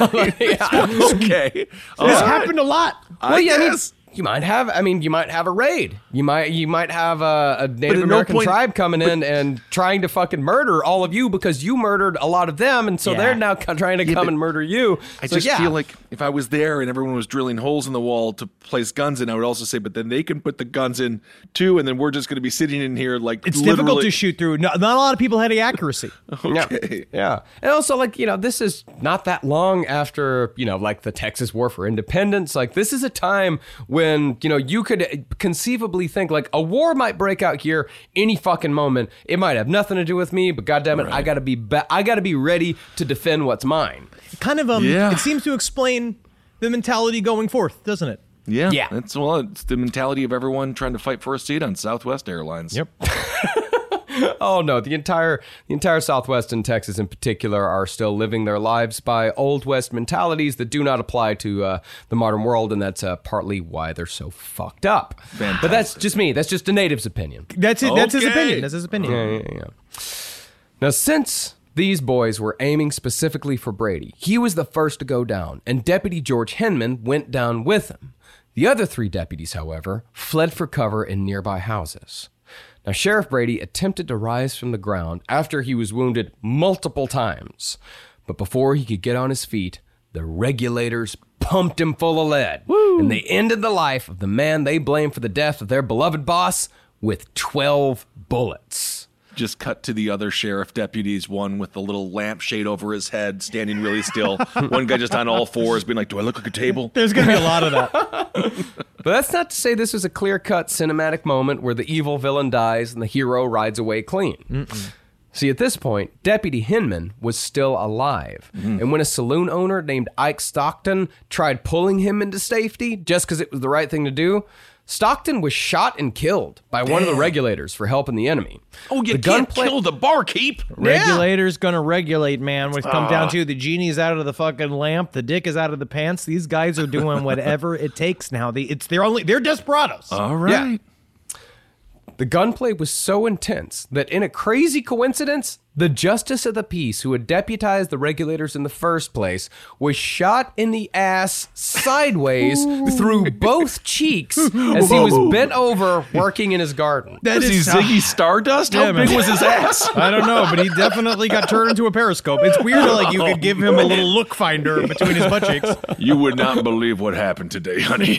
Okay. This happened a lot. Well, yeah, I mean, guess. you might have a raid. You might have a Native at no American point- tribe coming in and trying to fucking murder all of you because you murdered a lot of them, and so Yeah. they're now trying to come but and murder you. I So, just yeah. feel like if I was there and everyone was drilling holes in the wall to place guns in, I would also say, but then they can put the guns in too, and then we're just going to be sitting in here like It's literally. difficult to shoot through. Not a lot of people had the accuracy. Okay. Yeah. And also, this is not that long after, the Texas War for Independence. Like, this is a time when, you could conceivably think, like, a war might break out here any fucking moment. It might have nothing to do with me, but goddammit, I gotta be ready to defend what's mine. Kind of, Yeah. it seems to explain the mentality going forth, doesn't it? Yeah. Yeah. It's the mentality of everyone trying to fight for a seat on Southwest Airlines. Yep. Oh no, the entire Southwest and Texas in particular are still living their lives by Old West mentalities that do not apply to the modern world, and that's partly why they're so fucked up. Fantastic. But that's just me. That's just a native's opinion. That's it. That's his Okay. opinion. That's his opinion. Yeah. Now, since these boys were aiming specifically for Brady, he was the first to go down, and Deputy George Hinman went down with him. The other 3 deputies, however, fled for cover in nearby houses. Now, Sheriff Brady attempted to rise from the ground after he was wounded multiple times. But before he could get on his feet, the regulators pumped him full of lead. And they ended the life of the man they blamed for the death of their beloved boss with 12 bullets. Just cut to the other sheriff deputies, one with the little lampshade over his head, standing really still. One guy just on all fours, being like, do I look like a table? There's going to be a lot of that. But that's not to say this was a clear-cut cinematic moment where the evil villain dies and the hero rides away clean. See, at this point, Deputy Hinman was still alive. And when a saloon owner named Ike Stockton tried pulling him into safety just because it was the right thing to do, Stockton was shot and killed by one of the regulators for helping the enemy. Oh, you The can't gunplay- kill the barkeep. Regulators going to regulate, man. When it comes down to the genie's out of the fucking lamp, the dick is out of the pants. These guys are doing whatever it takes now. They're desperados. All right. The gunplay was so intense that in a crazy coincidence, The justice of the peace who had deputized the regulators in the first place was shot in the ass sideways through both cheeks as he was bent over working in his garden. Was he Ziggy Stardust? How big was his ass? I don't know, but he definitely got turned into a periscope. It's weird, like you could give him a little look finder between his butt cheeks. You would not believe what happened today, honey.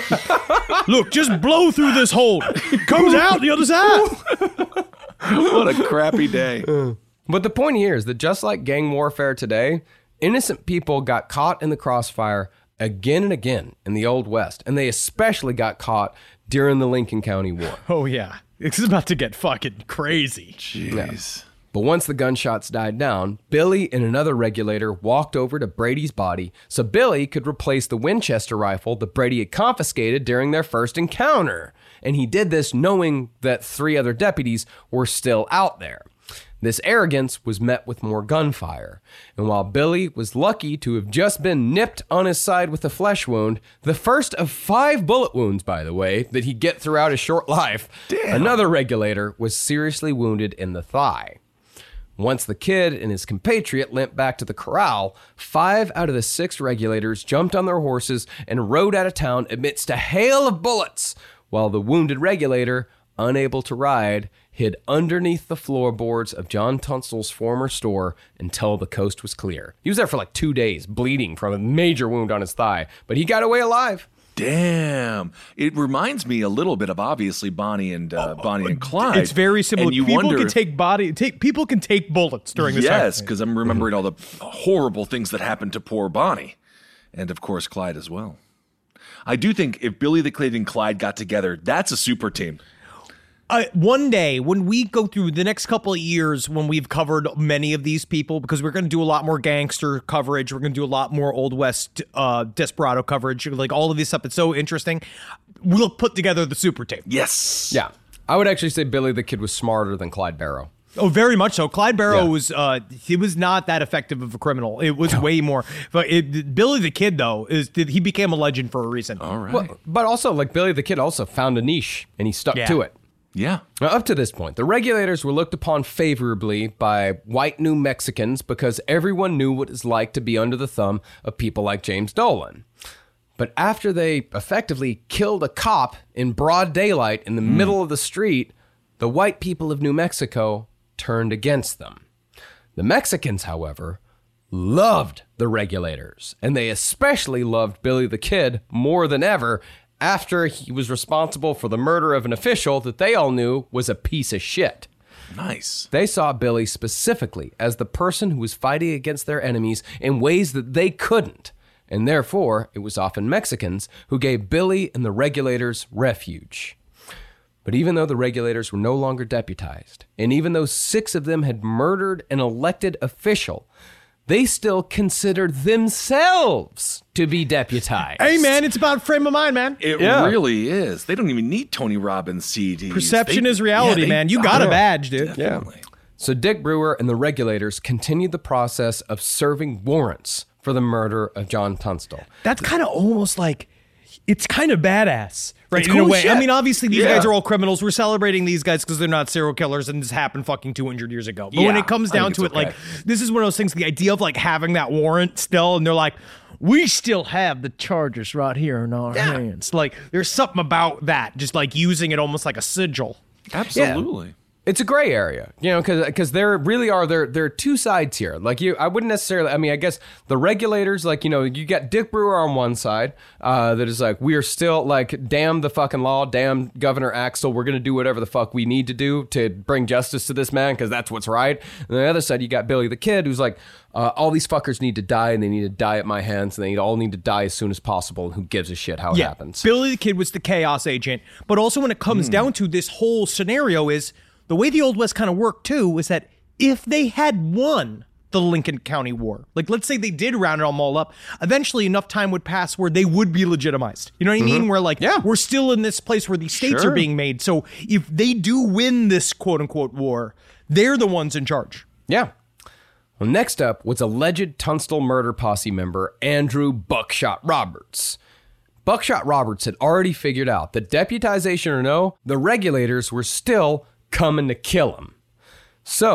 Look, just blow through this hole. It comes out the other side. What a crappy day. But the point here is that just like gang warfare today, innocent people got caught in the crossfire again and again in the Old West, and they especially got caught during the Lincoln County War. Oh, yeah. It's about to get fucking crazy. Jeez. But once the gunshots died down, Billy and another regulator walked over to Brady's body so Billy could replace the Winchester rifle that Brady had confiscated during their first encounter. And he did this knowing that 3 other deputies were still out there. This arrogance was met with more gunfire. And while Billy was lucky to have just been nipped on his side with a flesh wound, the first of 5 bullet wounds, by the way, that he'd get throughout his short life, another regulator was seriously wounded in the thigh. Once the kid and his compatriot limped back to the corral, 5 out of the 6 regulators jumped on their horses and rode out of town amidst a hail of bullets, while the wounded regulator, unable to ride, hid underneath the floorboards of John Tunstall's former store until the coast was clear. He was there for like 2 days, bleeding from a major wound on his thigh, but he got away alive. Damn. It reminds me a little bit of obviously Bonnie and Clyde. It's very similar. And you people wonder, people can take bullets during this time. Yes, because I'm remembering all the horrible things that happened to poor Bonnie. And of course, Clyde as well. I do think if Billy the Kid and Clyde got together, that's a super team. One day, when we go through the next couple of years, when we've covered many of these people, because we're going to do a lot more gangster coverage, we're going to do a lot more Old West desperado coverage, like all of this stuff. It's so interesting. We'll put together the super team. Yes. Yeah. I would actually say Billy the Kid was smarter than Clyde Barrow. Oh, very much so. Clyde Barrow was he was not that effective of a criminal. It was way more. But Billy the Kid, though, he became a legend for a reason. All right. Well, but also, like, Billy the Kid also found a niche, and he stuck to it. Yeah. Now, up to this point, the regulators were looked upon favorably by white New Mexicans because everyone knew what it's like to be under the thumb of people like James Dolan. But after they effectively killed a cop in broad daylight in the middle of the street, the white people of New Mexico turned against them. The Mexicans, however, loved the regulators, and they especially loved Billy the Kid more than ever after he was responsible for the murder of an official that they all knew was a piece of shit. Nice. They saw Billy specifically as the person who was fighting against their enemies in ways that they couldn't, and therefore it was often Mexicans who gave Billy and the regulators refuge. But even though the regulators were no longer deputized, and even though 6 of them had murdered an elected official, they still considered themselves to be deputized. Hey, man, it's about frame of mind, man. It really is. They don't even need Tony Robbins CDs. Perception is reality, man. You got a badge, dude. Definitely. So Dick Brewer and the regulators continued the process of serving warrants for the murder of John Tunstall. That's kind of almost like, it's kind of badass, right? It's In a cool way. shit. I mean, obviously, these Yeah. guys are all criminals. We're celebrating these guys because they're not serial killers and this happened fucking 200 years ago. But when Yeah, it comes I down think to it, it's okay. like, this is one of those things, the idea of like having that warrant still, and they're like, we still have the charges right here in our hands. Like, there's something about that, just like using it almost like a sigil. Absolutely. It's a gray area, you know, because there really are there are 2 sides here. Like I wouldn't necessarily. I mean, I guess the regulators, like, you know, you got Dick Brewer on one side that is like, we are still like, damn the fucking law, damn Governor Axel, we're gonna do whatever the fuck we need to do to bring justice to this man because that's what's right. And on the other side, you got Billy the Kid, who's like, all these fuckers need to die, and they need to die at my hands, and they all need to die as soon as possible. And who gives a shit how it happens? Billy the Kid was the chaos agent, but also when it comes down to this whole scenario is the way the Old West kind of worked too is that if they had won the Lincoln County War, like let's say they did round them all up, eventually enough time would pass where they would be legitimized. You know what I mean? Where like, we're still in this place where these states are being made. So if they do win this quote unquote war, they're the ones in charge. Yeah. Well, next up was alleged Tunstall murder posse member Andrew Buckshot Roberts. Buckshot Roberts had already figured out that deputization or no, the regulators were still coming to kill him. So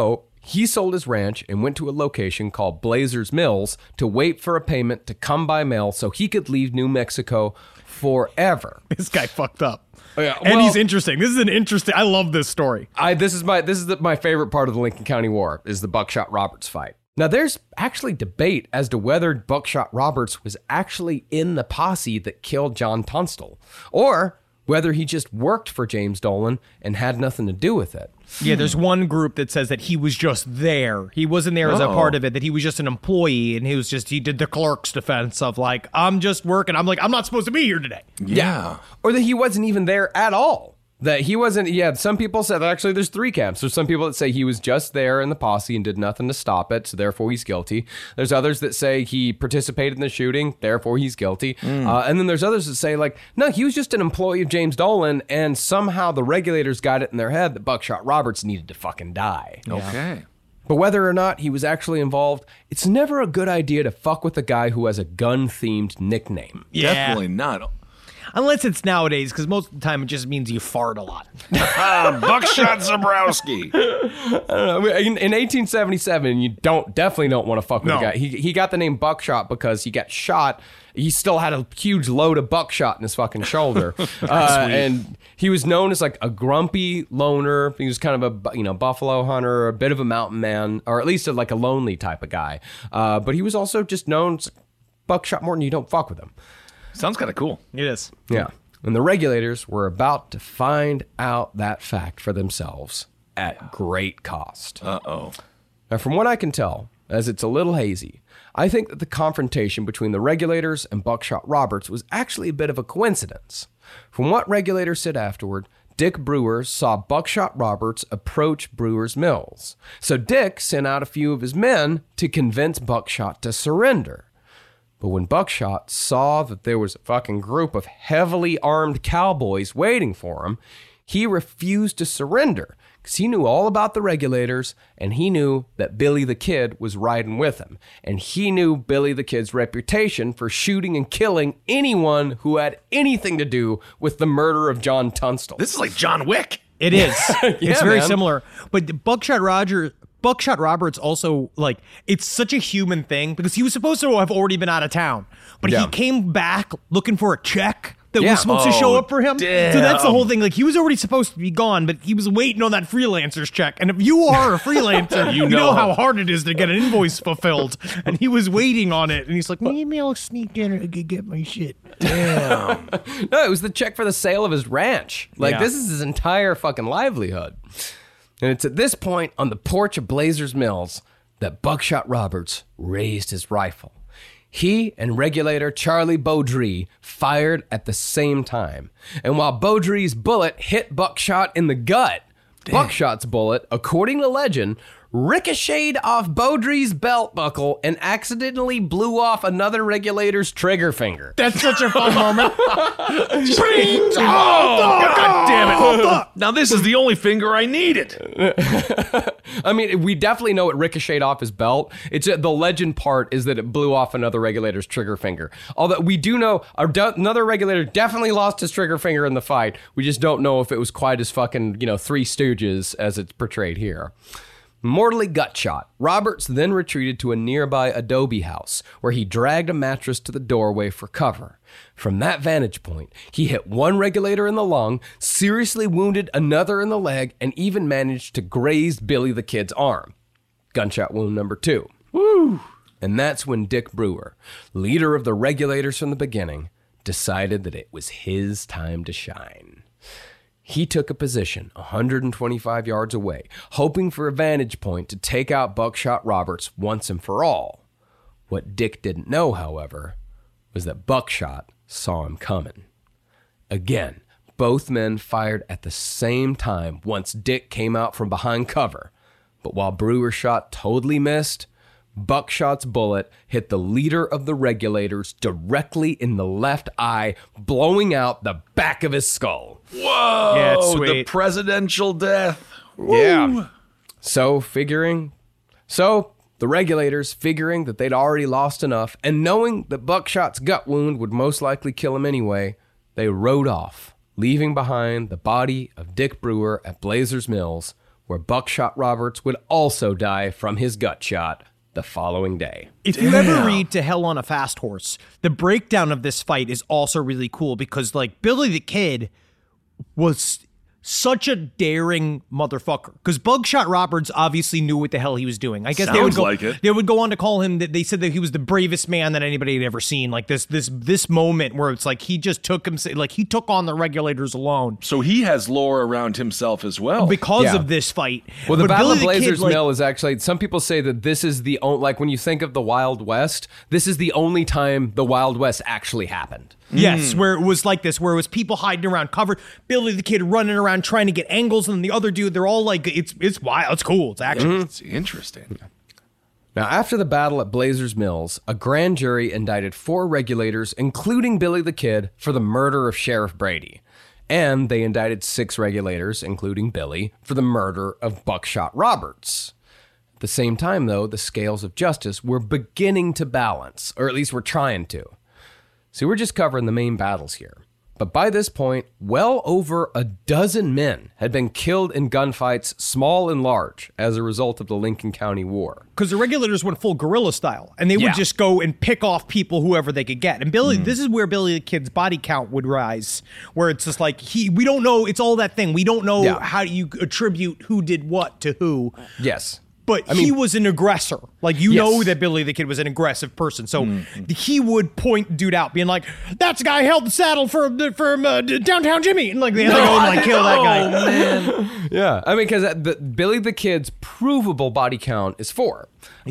he sold his ranch and went to a location called Blazers Mills to wait for a payment to come by mail so he could leave New Mexico forever. This guy fucked up. Yeah, And well- he's interesting. This is an interesting. I love this story. This is my favorite part of the Lincoln County War is the Buckshot Roberts fight. Now, there's actually debate as to whether Buckshot Roberts was actually in the posse that killed John Tunstall, or whether he just worked for James Dolan and had nothing to do with it. Yeah, there's one group that says that he was just there. He wasn't there as a part of it, that he was just an employee, and he did the clerk's defense of like, I'm just working. I'm like, I'm not supposed to be here today. Yeah. Or that he wasn't even there at all. That he wasn't, some people said that actually there's three camps. There's some people that say he was just there in the posse and did nothing to stop it, so therefore he's guilty. There's others that say he participated in the shooting, therefore he's guilty. And then there's others that say, like, no, he was just an employee of James Dolan, and somehow the regulators got it in their head that Buckshot Roberts needed to fucking die. Okay. But whether or not he was actually involved, it's never a good idea to fuck with a guy who has a gun-themed nickname. Yeah. Definitely not. Unless it's nowadays, because most of the time it just means you fart a lot. Buckshot Zabrowski. I don't know. In 1877, you definitely don't want to fuck with a guy. He got the name Buckshot because he got shot. He still had a huge load of buckshot in his fucking shoulder, and he was known as like a grumpy loner. He was kind of a buffalo hunter, a bit of a mountain man, or at least like a lonely type of guy. But he was also just known as Buckshot Morton. You don't fuck with him. Sounds kind of cool. It is. Yeah. And the regulators were about to find out that fact for themselves at great cost. Uh-oh. Now, from what I can tell, as it's a little hazy, I think that the confrontation between the regulators and Buckshot Roberts was actually a bit of a coincidence. From what regulators said afterward, Dick Brewer saw Buckshot Roberts approach Brewer's Mills. So Dick sent out a few of his men to convince Buckshot to surrender. But when Buckshot saw that there was a fucking group of heavily armed cowboys waiting for him, he refused to surrender because he knew all about the regulators, and he knew that Billy the Kid was riding with him. And he knew Billy the Kid's reputation for shooting and killing anyone who had anything to do with the murder of John Tunstall. This is like John Wick. It is. It's very man. similar. But Buckshot Roberts also, like, it's such a human thing because he was supposed to have already been out of town, but he came back looking for a check that was supposed to show up for him. Damn. So that's the whole thing. Like, he was already supposed to be gone, but he was waiting on that freelancer's check. And if you are a freelancer, you know how hard it is to get an invoice fulfilled. And he was waiting on it. And he's like, maybe I'll sneak in and get my shit. Damn. No, it was the check for the sale of his ranch. Like, Yeah. this is his entire fucking livelihood. And it's at this point on the porch of Blazers Mills that Buckshot Roberts raised his rifle. He and regulator Charlie Beaudry fired at the same time. And while Beaudry's bullet hit Buckshot in the gut, Buckshot's bullet, according to legend, ricocheted off Beaudry's belt buckle and accidentally blew off another regulator's trigger finger. That's such a fun moment. God damn it. Now this is the only finger I needed. I mean, we definitely know it ricocheted off his belt. It's the legend part is that it blew off another regulator's trigger finger. Although we do know another regulator definitely lost his trigger finger in the fight. We just don't know if it was quite as fucking, Three Stooges as it's portrayed here. Mortally gut shot, Roberts then retreated to a nearby adobe house where he dragged a mattress to the doorway for cover. From that vantage point, he hit one regulator in the lung, seriously wounded another in the leg, and even managed to graze Billy the Kid's arm. Gunshot wound number 2. Woo! And that's when Dick Brewer, leader of the regulators from the beginning, decided that it was his time to shine. He took a position 125 yards away, hoping for a vantage point to take out Buckshot Roberts once and for all. What Dick didn't know, however, was that Buckshot saw him coming. Again, both men fired at the same time once Dick came out from behind cover. But while Brewer's shot totally missed, Buckshot's bullet hit the leader of the regulators directly in the left eye, blowing out the back of his skull. Whoa. Yeah, it's The sweet. presidential death. Yeah. So the regulators, figuring that they'd already lost enough, and knowing that Buckshot's gut wound would most likely kill him anyway, they rode off, leaving behind the body of Dick Brewer at Blazers Mills where Buckshot Roberts would also die from his gut shot the following day. If you ever read To Hell on a Fast Horse, the breakdown of this fight is also really cool because, like, Billy the Kid was such a daring motherfucker. Because Buckshot Roberts obviously knew what the hell he was doing. I guess they would Sounds go. like it. They would go on to call him. They said that he was the bravest man that anybody had ever seen. Like this moment where it's like he just took him. Like he took on the Regulators alone So he has lore around himself as well. because Yeah. of this fight. Well, the But Battle Billy of the Kid, Blazers like, Mill is actually, some people say that this is the only, like when you think of the Wild West, this is the only time the Wild West actually happened. Yes, where it was like this, where it was people hiding around cover, Billy the Kid running around trying to get angles, and the other dude, they're all like, it's wild, it's cool, it's action. It's interesting. Now, after the battle at Blazers Mills, a grand jury indicted 4 regulators, including Billy the Kid, for the murder of Sheriff Brady. And they indicted 6 regulators, including Billy, for the murder of Buckshot Roberts. At the same time, though, the scales of justice were beginning to balance, or at least were trying to. So we're just covering the main battles here. But by this point, well over a dozen men had been killed in gunfights, small and large, as a result of the Lincoln County War. Because the Regulators went full guerrilla style, and they would Yeah. just go and pick off people, whoever they could get. And Billy, this is where Billy the Kid's body count would rise, where it's just like, we don't know, it's all that thing. We don't know Yeah. how you attribute who did what to who. Yes. But he was an aggressor. Like, you Yes. know that Billy the Kid was an aggressive person. So he would point dude out, being like, that's the guy who held the saddle for Downtown Jimmy. And like, they go and like kill that guy. Yeah, I mean, because Billy the Kid's provable body count is 4.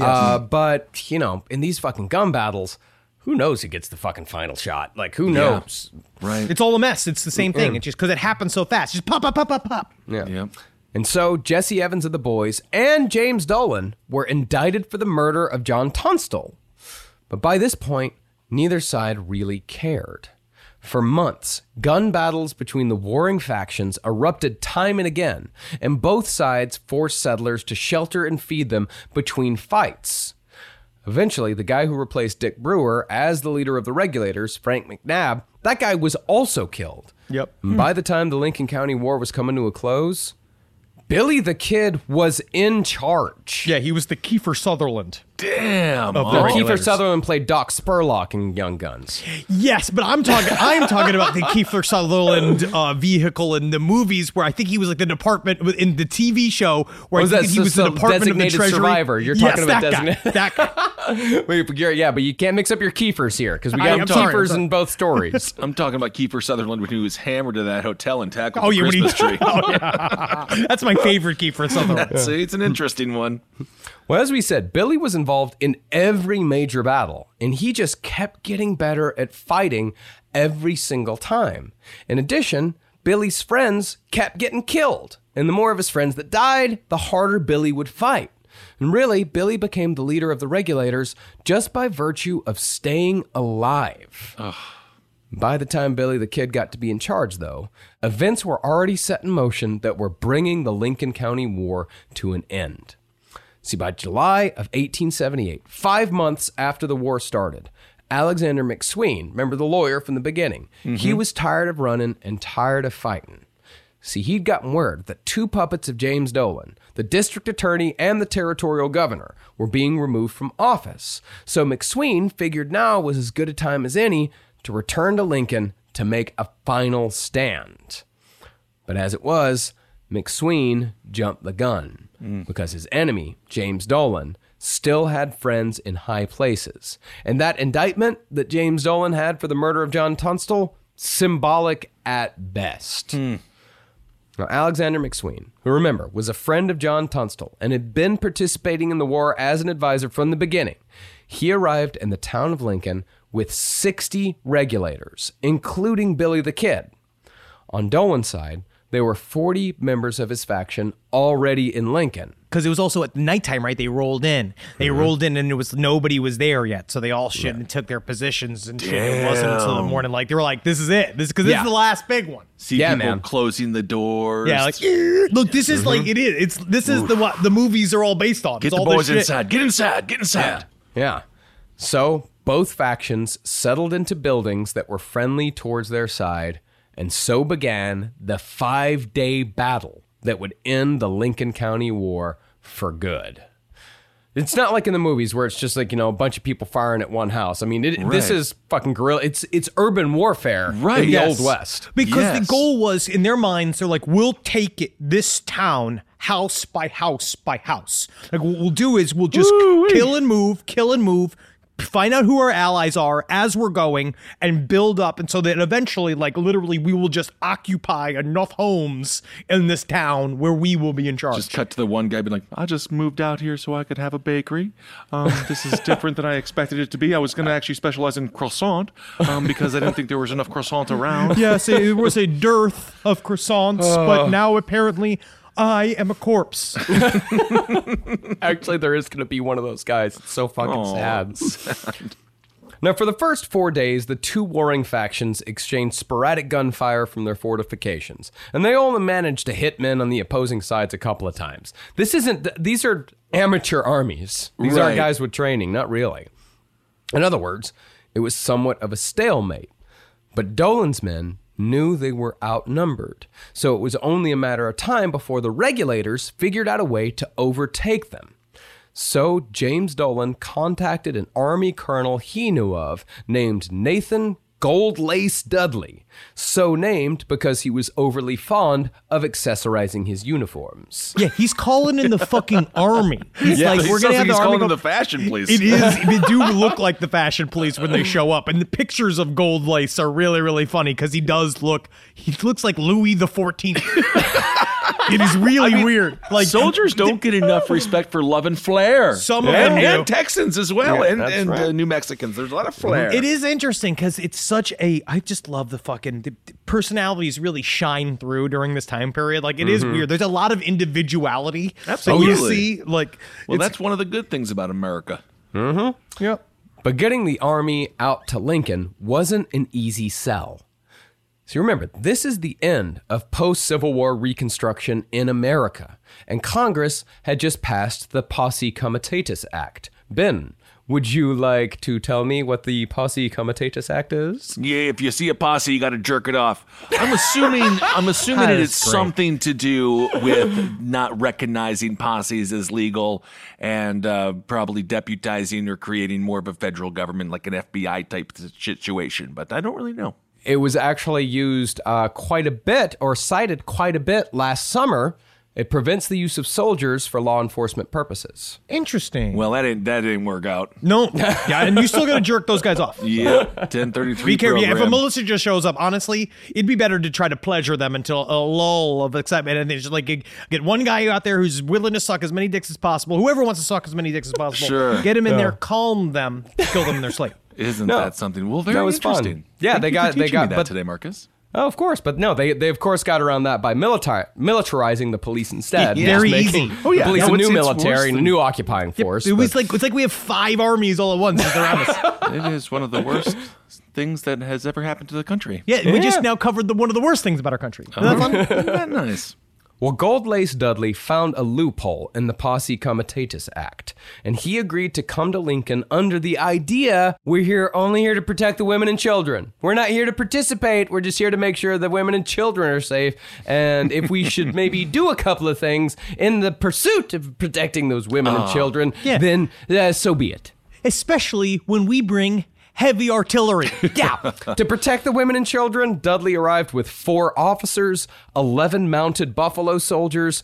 But, you know, in these fucking gun battles, who knows who gets the fucking final shot? Like, who knows? Right. It's all a mess. It's the same thing. It's just because it happens so fast. Just pop, pop, pop, pop, pop. Yeah. Yep. And so Jesse Evans and the boys and James Dolan were indicted for the murder of John Tunstall. But by this point, neither side really cared. For months, gun battles between the warring factions erupted time and again, and both sides forced settlers to shelter and feed them between fights. Eventually, the guy who replaced Dick Brewer as the leader of the Regulators, Frank McNabb, that guy was also killed. Yep. And by the time the Lincoln County War was coming to a close, Billy the Kid was in charge. Yeah, he was the Kiefer Sutherland. Damn. Of the Kiefer Regulators. Sutherland played Doc Spurlock in Young Guns. Yes, but I'm talking about the Kiefer Sutherland vehicle in the movies where I think he was like the department in the TV show where Was I that think he was the so Department of the Designated Treasury. Survivor? You're Yes, talking about that Designated- guy. That guy. Wait, but you can't mix up your Kiefers here because we got I'm sorry, Kiefers I'm in both stories. I'm talking about Kiefer Sutherland when he was hammered to that hotel and tackled Oh the yeah, when he, Christmas tree. oh, yeah. That's my favorite Kiefer Sutherland. See, it's an interesting one. Well, as we said, Billy was involved in every major battle, and he just kept getting better at fighting every single time. In addition, Billy's friends kept getting killed, and the more of his friends that died, the harder Billy would fight. And really, Billy became the leader of the Regulators just by virtue of staying alive. By the time Billy the Kid got to be in charge, though, events were already set in motion that were bringing the Lincoln County War to an end. See, by July of 1878, 5 months after the war started, Alexander McSween, remember the lawyer from the beginning, he was tired of running and tired of fighting. See, he'd gotten word that 2 puppets of James Dolan, the district attorney and the territorial governor, were being removed from office. So McSween figured now was as good a time as any to return to Lincoln to make a final stand. But as it was, McSween jumped the gun because his enemy, James Dolan, still had friends in high places. And that indictment that James Dolan had for the murder of John Tunstall, symbolic at best. Now, Alexander McSween, who remember, was a friend of John Tunstall and had been participating in the war as an advisor from the beginning, he arrived in the town of Lincoln with 60 regulators, including Billy the Kid. On Dolan's side, there were 40 members of his faction already in Lincoln. Because it was also at nighttime, right? They rolled in. They rolled in, and nobody was there yet. So they all shit and took their positions, and shit. It wasn't until the morning. Like they were like, "This is it. This is the last big one." See Yeah, people man. closing the doors. Yeah, like look, this is like it is. This is what the movies are all based on. Get It's the all this boys shit. inside. Get inside. Get inside. Yeah. So both factions settled into buildings that were friendly towards their side, and so began the 5-day battle that would end the Lincoln County War for good. It's not like in the movies where it's just like, a bunch of people firing at one house. I mean, this is fucking guerrilla. It's urban warfare in the Old West. Because the goal was, in their minds, they're like, we'll take it, this town, house by house by house. Like, what we'll do is we'll just kill and move, find out who our allies are as we're going, and build up. And so that eventually, like, literally, we will just occupy enough homes in this town where we will be in charge. Just cut to the one guy being like, I just moved out here so I could have a bakery. This is different than I expected it to be. I was going to actually specialize in croissant because I didn't think there was enough croissant around. Yes, it was a dearth of croissants, but now apparently I am a corpse. Actually, there is going to be one of those guys. It's so fucking sad. Now, for the first 4 days, the two warring factions exchanged sporadic gunfire from their fortifications, and they only managed to hit men on the opposing sides a couple of times. These are amateur armies. These aren't guys with training, not really. In other words, it was somewhat of a stalemate. But Dolan's men knew they were outnumbered, so it was only a matter of time before the regulators figured out a way to overtake them. So James Dolan contacted an army colonel he knew of named Nathan Goldlace Dudley, so named because he was overly fond of accessorizing his uniforms. Yeah, he's calling in the fucking army. He's like, we're going to have the army calling the fashion police. It is. They do look like the fashion police when they show up. And the pictures of Goldlace are really, really funny because he looks like Louis the 14th. It is really weird. Like, soldiers don't get enough respect for love and flair. Some of them do. And Texans as well, Yeah, and New Mexicans. There's a lot of flair. It is interesting because it's such I just love the personalities really shine through during this time period. Like, it is weird. There's a lot of individuality. Absolutely. That you see, like, Well, that's one of the good things about America. Yep. But getting the army out to Lincoln wasn't an easy sell. So remember, this is the end of post-Civil War Reconstruction in America, and Congress had just passed the Posse Comitatus Act. Ben, would you like to tell me what the Posse Comitatus Act is? Yeah, if you see a posse, you got to jerk it off. I'm assuming it is something to do with not recognizing posses as legal and probably deputizing or creating more of a federal government, like an FBI type situation. But I don't really know. It was actually used quite a bit, or cited quite a bit last summer. It prevents the use of soldiers for law enforcement purposes. Interesting. Well, that didn't work out. No. Yeah, and you still got to jerk those guys off. Yeah, 1033 Be careful. Yeah, if a program. Melissa just shows up, honestly, it'd be better to try to pleasure them until a lull of excitement. And then just like get one guy out there who's willing to suck as many dicks as possible. Whoever wants to suck as many dicks as possible. Sure. Get him in there, calm them, kill them in their sleep. Isn't No. that something? Well, very That was fun. interesting. Yeah, Thank they you got- for they teaching got- me that but- today, Marcus. Oh, of course, but no, they of course got around that by militarizing the police instead. Yeah. Very Just making easy. Oh, yeah. the police No, a new it's worse military and a than- new occupying force. It was but- it's like we have 5 armies all at once around us. It is one of the worst things that has ever happened to the country. Yeah, we just now covered one of the worst things about our country. Isn't that fun? Isn't that nice? Well, Goldlace Dudley found a loophole in the Posse Comitatus Act, and he agreed to come to Lincoln under the idea we're only here to protect the women and children. We're not here to participate. We're just here to make sure the women and children are safe. And if we should maybe do a couple of things in the pursuit of protecting those women and children, Yeah. then so be it. Especially when we bring heavy artillery. Yeah. To protect the women and children, Dudley arrived with 4 officers, 11 mounted buffalo soldiers,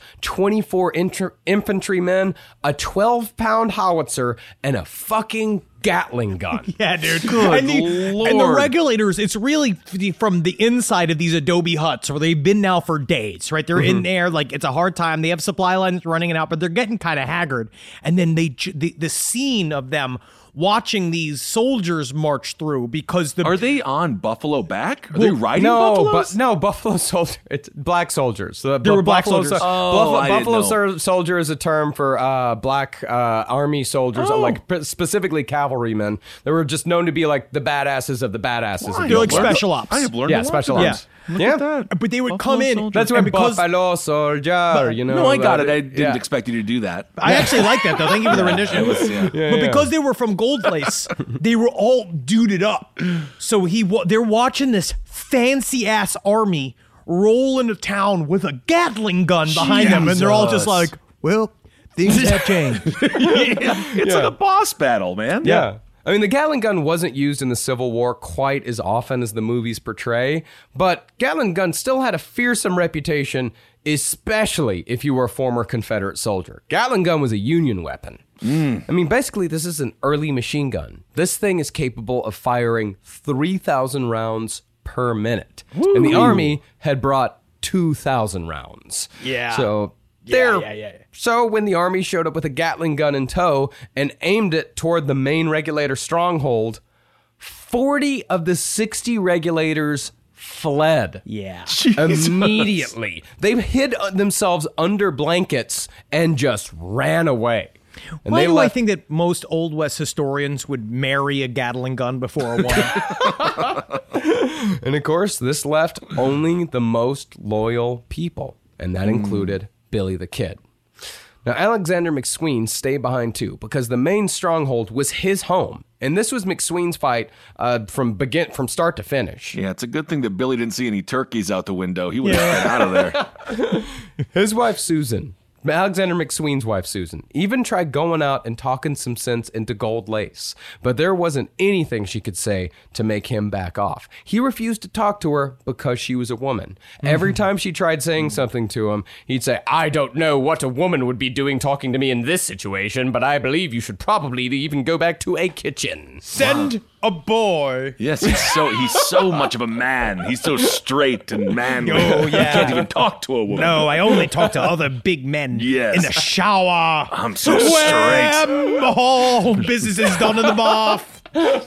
24 infantrymen, a 12-pound howitzer, and a fucking Gatling gun. Yeah, dude. And the regulators, it's really from the inside of these adobe huts where they've been now for days, right? They're in there, like it's a hard time. They have supply lines running out, but they're getting kind of haggard. And then the scene of them watching these soldiers march through because Are they on buffalo back? Are they riding buffaloes? Buffalo soldier. It's black soldiers. There were black soldiers. I didn't Buffalo soldier is a term for black army soldiers, like specifically cavalrymen. They were just known to be like the badasses of the badasses. They're like special ops. I have learned a Yeah, lot special today. ops. Look Yeah. at that. But they would Buffalo come in. soldiers. That's and when because Buffalo soldier, you know. No, I got it. I didn't yeah. expect you to do that. I actually like that though. Thank you for the rendition. But because they were from Goldlace, they were all duded up. So they're watching this fancy ass army roll into town with a Gatling gun behind them, and they're all just Jesus. like, well, things have changed. It's like a boss battle, man. Yeah. I mean, the Gatling gun wasn't used in the Civil War quite as often as the movies portray, but Gatling gun still had a fearsome reputation, especially if you were a former Confederate soldier. Gatling gun was a Union weapon. I mean, basically, this is an early machine gun. This thing is capable of firing 3,000 rounds per minute. And the Army had brought 2,000 rounds. Yeah. So Yeah. So when the Army showed up with a Gatling gun in tow and aimed it toward the main regulator stronghold, 40 of the 60 regulators fled. Yeah. Immediately. They hid themselves under blankets and just ran away. And Why they do I left. think that most Old West historians would marry a Gatling gun before a woman? And of course, this left only the most loyal people, and that included Billy the Kid. Now, Alexander McSween stayed behind too, because the main stronghold was his home, and this was McSween's fight from start to finish. Yeah, it's a good thing that Billy didn't see any turkeys out the window. He would have been out of there. His wife, Susan, Alexander McSween's wife, Susan, even tried going out and talking some sense into Gold Lace, but there wasn't anything she could say to make him back off. He refused to talk to her because she was a woman. Every time she tried saying something to him, he'd say, "I don't know what a woman would be doing talking to me in this situation, but I believe you should probably even go back to a kitchen." Send a boy. Yes, he's so much of a man. He's so straight and manly. Oh, He yeah. can't even talk to a woman. No, I only talk to other big men Yes. in the shower. I'm so straight. Oh, business is done in the bath.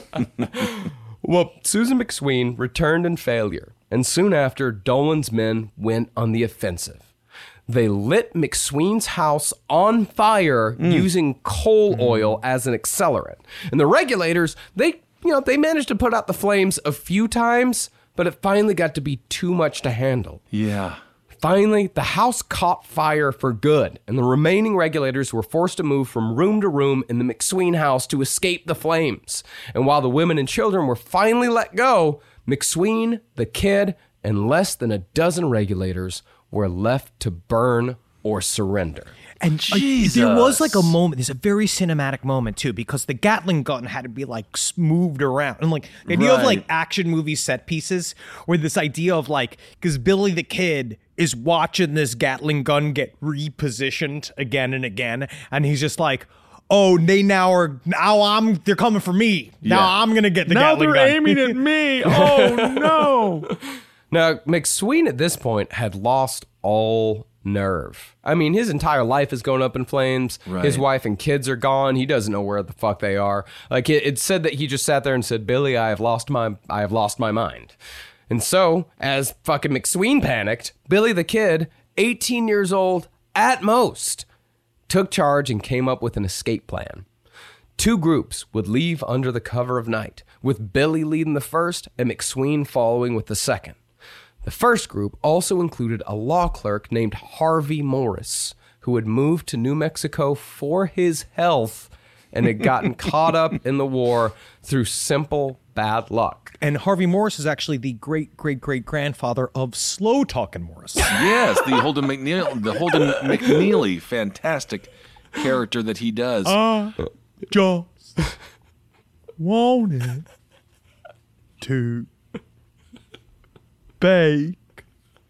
Well, Susan McSween returned in failure, and soon after, Dolan's men went on the offensive. They lit McSween's house on fire using coal oil as an accelerant. And the regulators, they managed to put out the flames a few times, but it finally got to be too much to handle. Yeah. Finally, the house caught fire for good, and the remaining regulators were forced to move from room to room in the McSween house to escape the flames. And while the women and children were finally let go, McSween, the Kid, and less than a dozen regulators were left to burn or surrender. And there was like a moment, there's a very cinematic moment too, because the Gatling gun had to be like moved around. And like the idea of like Right. action movie set pieces, where this idea of like, because Billy the Kid is watching this Gatling gun get repositioned again and again, and he's just like, oh, they're coming for me. Now Yeah. I'm gonna get the Now Gatling they're gun. aiming at me. Oh, no. Now, McSween at this point had lost all nerve. I mean, his entire life is going up in flames. Right. His wife and kids are gone. He doesn't know where the fuck they are. Like it said that he just sat there and said, "Billy, I have lost my mind." And so, as fucking McSween panicked, Billy the Kid, 18 years old at most, took charge and came up with an escape plan. Two groups would leave under the cover of night, with Billy leading the first and McSween following with the second. The first group also included a law clerk named Harvey Morris, who had moved to New Mexico for his health and had gotten caught up in the war through simple bad luck. And Harvey Morris is actually the great-great-great-grandfather of Slow Talking Morris. Yes, the Holden McNeely, fantastic character that he does. Just wanted to bake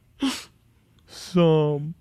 some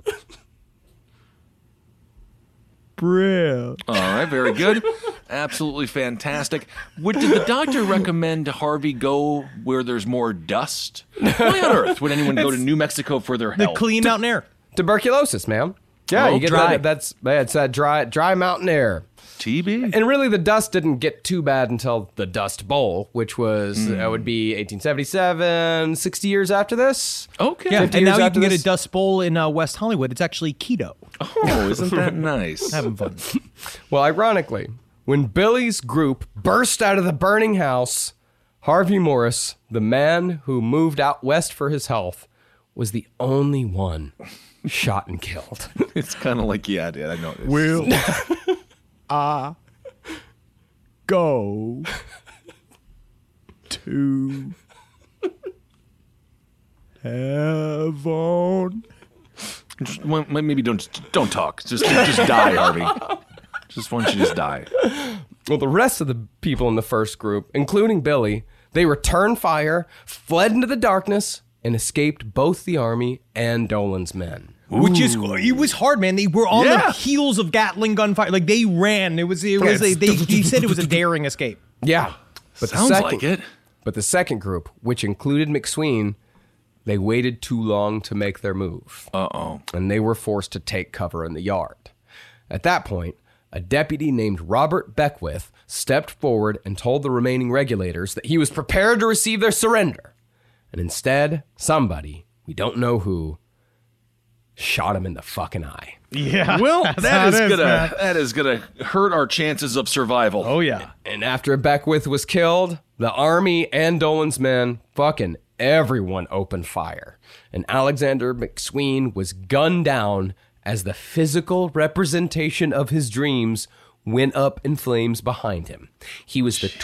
bread. All right, very good. Absolutely fantastic. Did the doctor recommend Harvey go where there's more dust? Why on earth would anyone go to New Mexico for their The health? clean mountain air. Tuberculosis, man. Yeah, Oh, you get dry. that. It's that dry mountain air. TB? And really, the dust didn't get too bad until the Dust Bowl, which was would be 1877, 60 years after this. Okay. Yeah, 50 and years now you after can get this? a Dust Bowl in West Hollywood. It's actually keto. Oh, isn't that nice? Having fun. Well, ironically, when Billy's group burst out of the burning house, Harvey Morris, the man who moved out west for his health, was the only one shot and killed. It's kind of like, yeah, I know. Will I go to heaven. Maybe don't talk. Just die, Harvey. Just why don't you just die? Well, the rest of the people in the first group, including Billy, they returned fire, fled into the darkness, and escaped both the army and Dolan's men. Which is, it was hard, man. They were on the heels of Gatling gunfire. Like, they ran. He said it was a daring escape. Yeah. But Sounds like it. But the second group, which included McSween, they waited too long to make their move. Uh-oh. And they were forced to take cover in the yard. At that point, a deputy named Robert Beckwith stepped forward and told the remaining regulators that he was prepared to receive their surrender. And instead, somebody, we don't know who, shot him in the fucking eye. Yeah. Well, that is gonna hurt our chances of survival. Oh, yeah. And after Beckwith was killed, the army and Dolan's men, fucking everyone opened fire. And Alexander McSween was gunned down as the physical representation of his dreams went up in flames behind him. He was the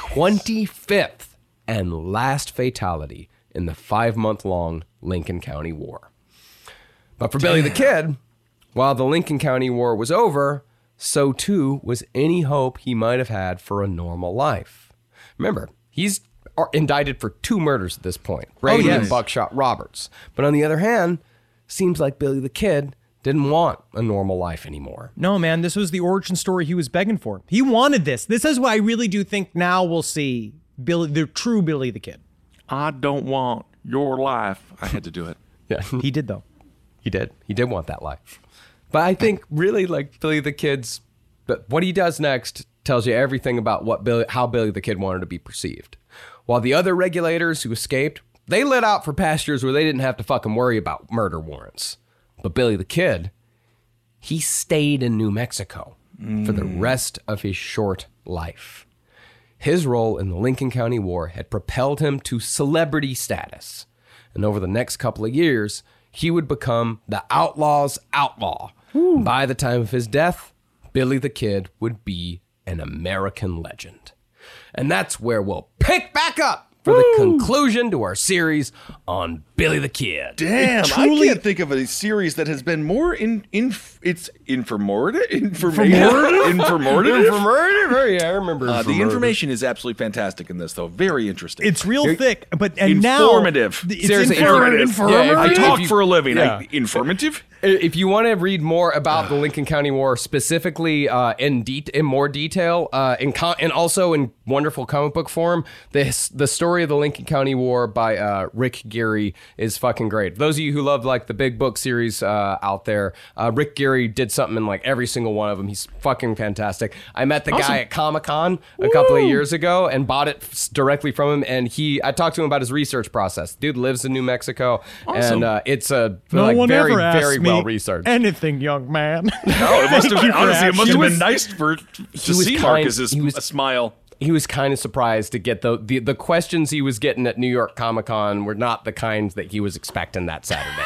25th and last fatality in the 5-month-long Lincoln County War. But for Billy the Kid, while the Lincoln County War was over, so too was any hope he might have had for a normal life. Remember, he's indicted for 2 murders at this point, Brady and Buckshot Roberts. But on the other hand, seems like Billy the Kid didn't want a normal life anymore. No, man, this was the origin story he was begging for. He wanted this. This is why I really do think now we'll see Billy, the true Billy the Kid. I don't want your life. I had to do it. Yeah, He did, though. he did. He did want that life. But I think really like Billy the Kid's, but what he does next tells you everything about how Billy the Kid wanted to be perceived. While the other regulators who escaped, they lit out for pastures where they didn't have to fucking worry about murder warrants. But Billy the Kid, he stayed in New Mexico for the rest of his short life. His role in the Lincoln County War had propelled him to celebrity status. And over the next couple of years, he would become the outlaw's outlaw. By the time of his death, Billy the Kid would be an American legend. And that's where we'll pick back up for the conclusion to our series on Billy the Kid. Damn, I can't think of a series that has been more it's informative. Yeah, I remember. The information is absolutely fantastic in this, though. Very interesting. It's real thick, but informative. Now, it's Seriously, informative. Yeah, I talk for a living. Yeah. Informative? If you want to read more about the Lincoln County War, specifically in more detail, and also in wonderful comic book form, the story of the Lincoln County War by Rick Geary is fucking great. Those of you who love like the big book series out there, Rick Geary did something in like every single one of them. He's fucking fantastic. I met the guy at Comic-Con a couple of years ago and bought it directly from him. And I talked to him about his research process. Dude lives in New Mexico, and it's a No one very, ever asked very me well researched. Anything, young man. No, it must have been, honestly, it must have been nice to was see kind- Marcus's he was- smile. He was kind of surprised to get the questions he was getting at New York Comic-Con were not the kinds that he was expecting that Saturday.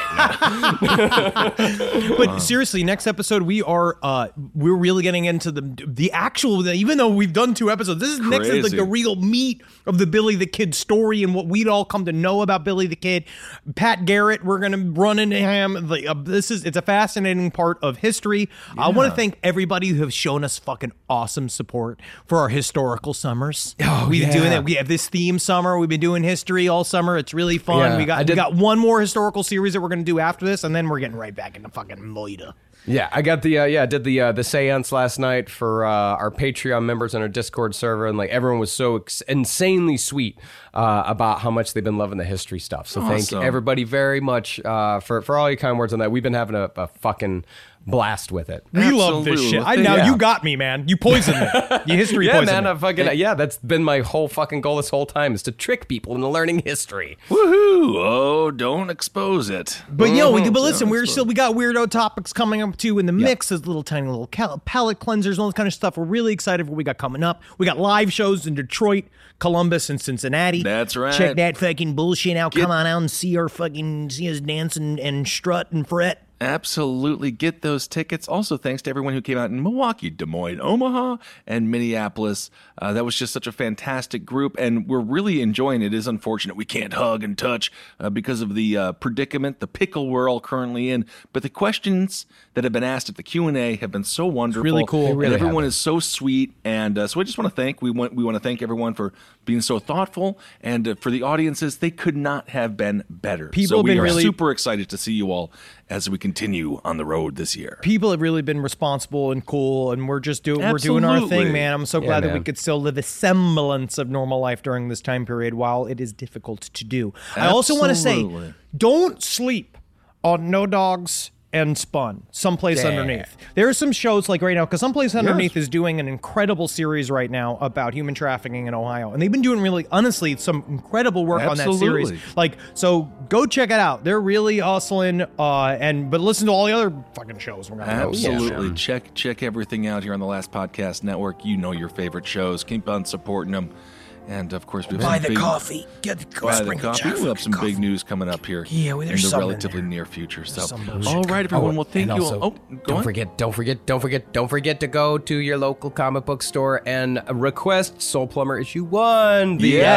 No. But seriously, next episode we're really getting into the actual. Even though we've done 2 episodes, this is next is like Crazy. the real meat of the Billy the Kid story and what we'd all come to know about Billy the Kid. Pat Garrett, we're gonna run into him. It's a fascinating part of history. I want to thank everybody who have shown us fucking awesome support for our historical summers. We've been doing that. We have this theme summer. We've been doing history all summer. It's really fun. Yeah, we got one more historical series that we're going to do after this, and then we're getting right back into fucking Moida. Yeah, I got did the seance last night for our Patreon members on our Discord server, and like everyone was so insanely sweet about how much they've been loving the history stuff. So thank everybody very much for all your kind words on that. We've been having a fucking blast with it. We love this shit. You got me, man. You poisoned me. You history poisoned me. That's been my whole fucking goal this whole time is to trick people into learning history. Woohoo! Oh, don't expose it. But listen, we got weirdo topics coming up too in the mix. There's tiny little palate cleansers and all this kind of stuff. We're really excited for what we got coming up. We got live shows in Detroit, Columbus, and Cincinnati. That's right. Check that fucking bullshit out. Come on out and see us dance and strut and fret. Absolutely. Get those tickets. Also, thanks to everyone who came out in Milwaukee, Des Moines, Omaha, and Minneapolis. That was just such a fantastic group, and we're really enjoying it. It is unfortunate we can't hug and touch because of the predicament, the pickle we're all currently in. But the questions that have been asked at the Q&A have been so wonderful. really cool. They really and everyone have. is so sweet. And so I just want to thank, we want to thank everyone for being so thoughtful. And for the audiences, they could not have been better. People so have we been are really- super excited to see you all as we continue on the road this year. People have really been responsible and cool, and we're doing our Absolutely. thing, man. I'm so glad that we man. could still live a semblance of normal life during this time period while it is difficult to do. I also want to say, Absolutely. don't sleep on No Dogs and Spun, Someplace Underneath. There are some shows like right now, because Someplace Underneath is doing an incredible series right now about human trafficking in Ohio. And they've been doing really, honestly, some incredible work on that series. Absolutely. Like, so go check it out. They're really hustling, but listen to all the other fucking shows we're gonna do. Absolutely. Check everything out here on the Last Podcast Network. You know your favorite shows. Keep on supporting them. And of course, we have Buy some the big, coffee. Get the Buy the sprinkle coffee. chocolate We have some coffee. big news coming up here Yeah, well, in there's the some in relatively there. near future. So, some bullshit. all right, everyone. Well, thank and you also, all. Oh, go on. Don't forget to go to your local comic book store and request Soul Plumber issue 1.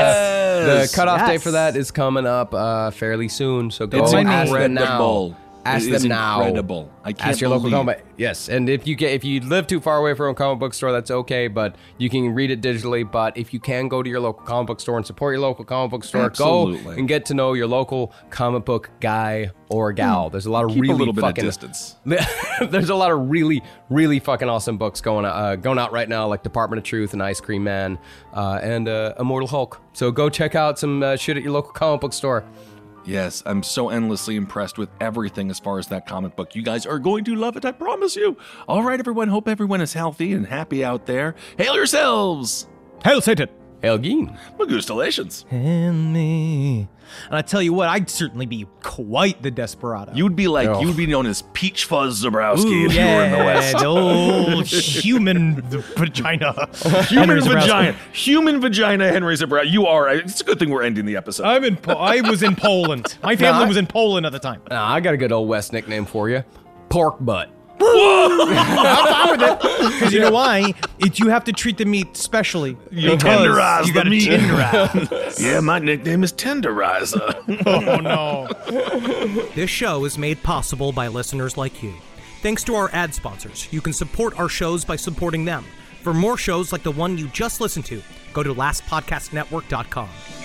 Yes. The cutoff day Yes. for that is coming up fairly soon. So go It's ask them now. incredible. Ask It them is now. incredible. I can't Ask your local believe- comic. Yes, and if you live too far away from a comic book store, that's okay. But you can read it digitally. But if you can go to your local comic book store and support your local comic book store, Absolutely. go and get to know your local comic book guy or gal. There's a lot of Keep really a little bit fucking of distance. There's a lot of really, really fucking awesome books going out right now, like Department of Truth and Ice Cream Man and Immortal Hulk. So go check out some shit at your local comic book store. Yes, I'm so endlessly impressed with everything as far as that comic book. You guys are going to love it, I promise you. All right, everyone. Hope everyone is healthy and happy out there. Hail yourselves! Hail Satan! Hail Geen. Magustalations. And me. And I tell you what, I'd certainly be quite the desperado. You'd be known as Peach Fuzz Zabrowski if you were in the West. The old human vagina. Human Henry Zabrowski. vagina. Human vagina, Henry Zabrowski. You are. It's a good thing we're ending the episode. I was in Poland. My family was in Poland at the time. I got a good old West nickname for you. Pork butt. Because you know why? You have to treat the meat specially. You Because tenderize you the gotta meat. tenderize. Yeah, my nickname is Tenderizer. Oh, no. This show is made possible by listeners like you. Thanks to our ad sponsors, you can support our shows by supporting them. For more shows like the one you just listened to, go to lastpodcastnetwork.com.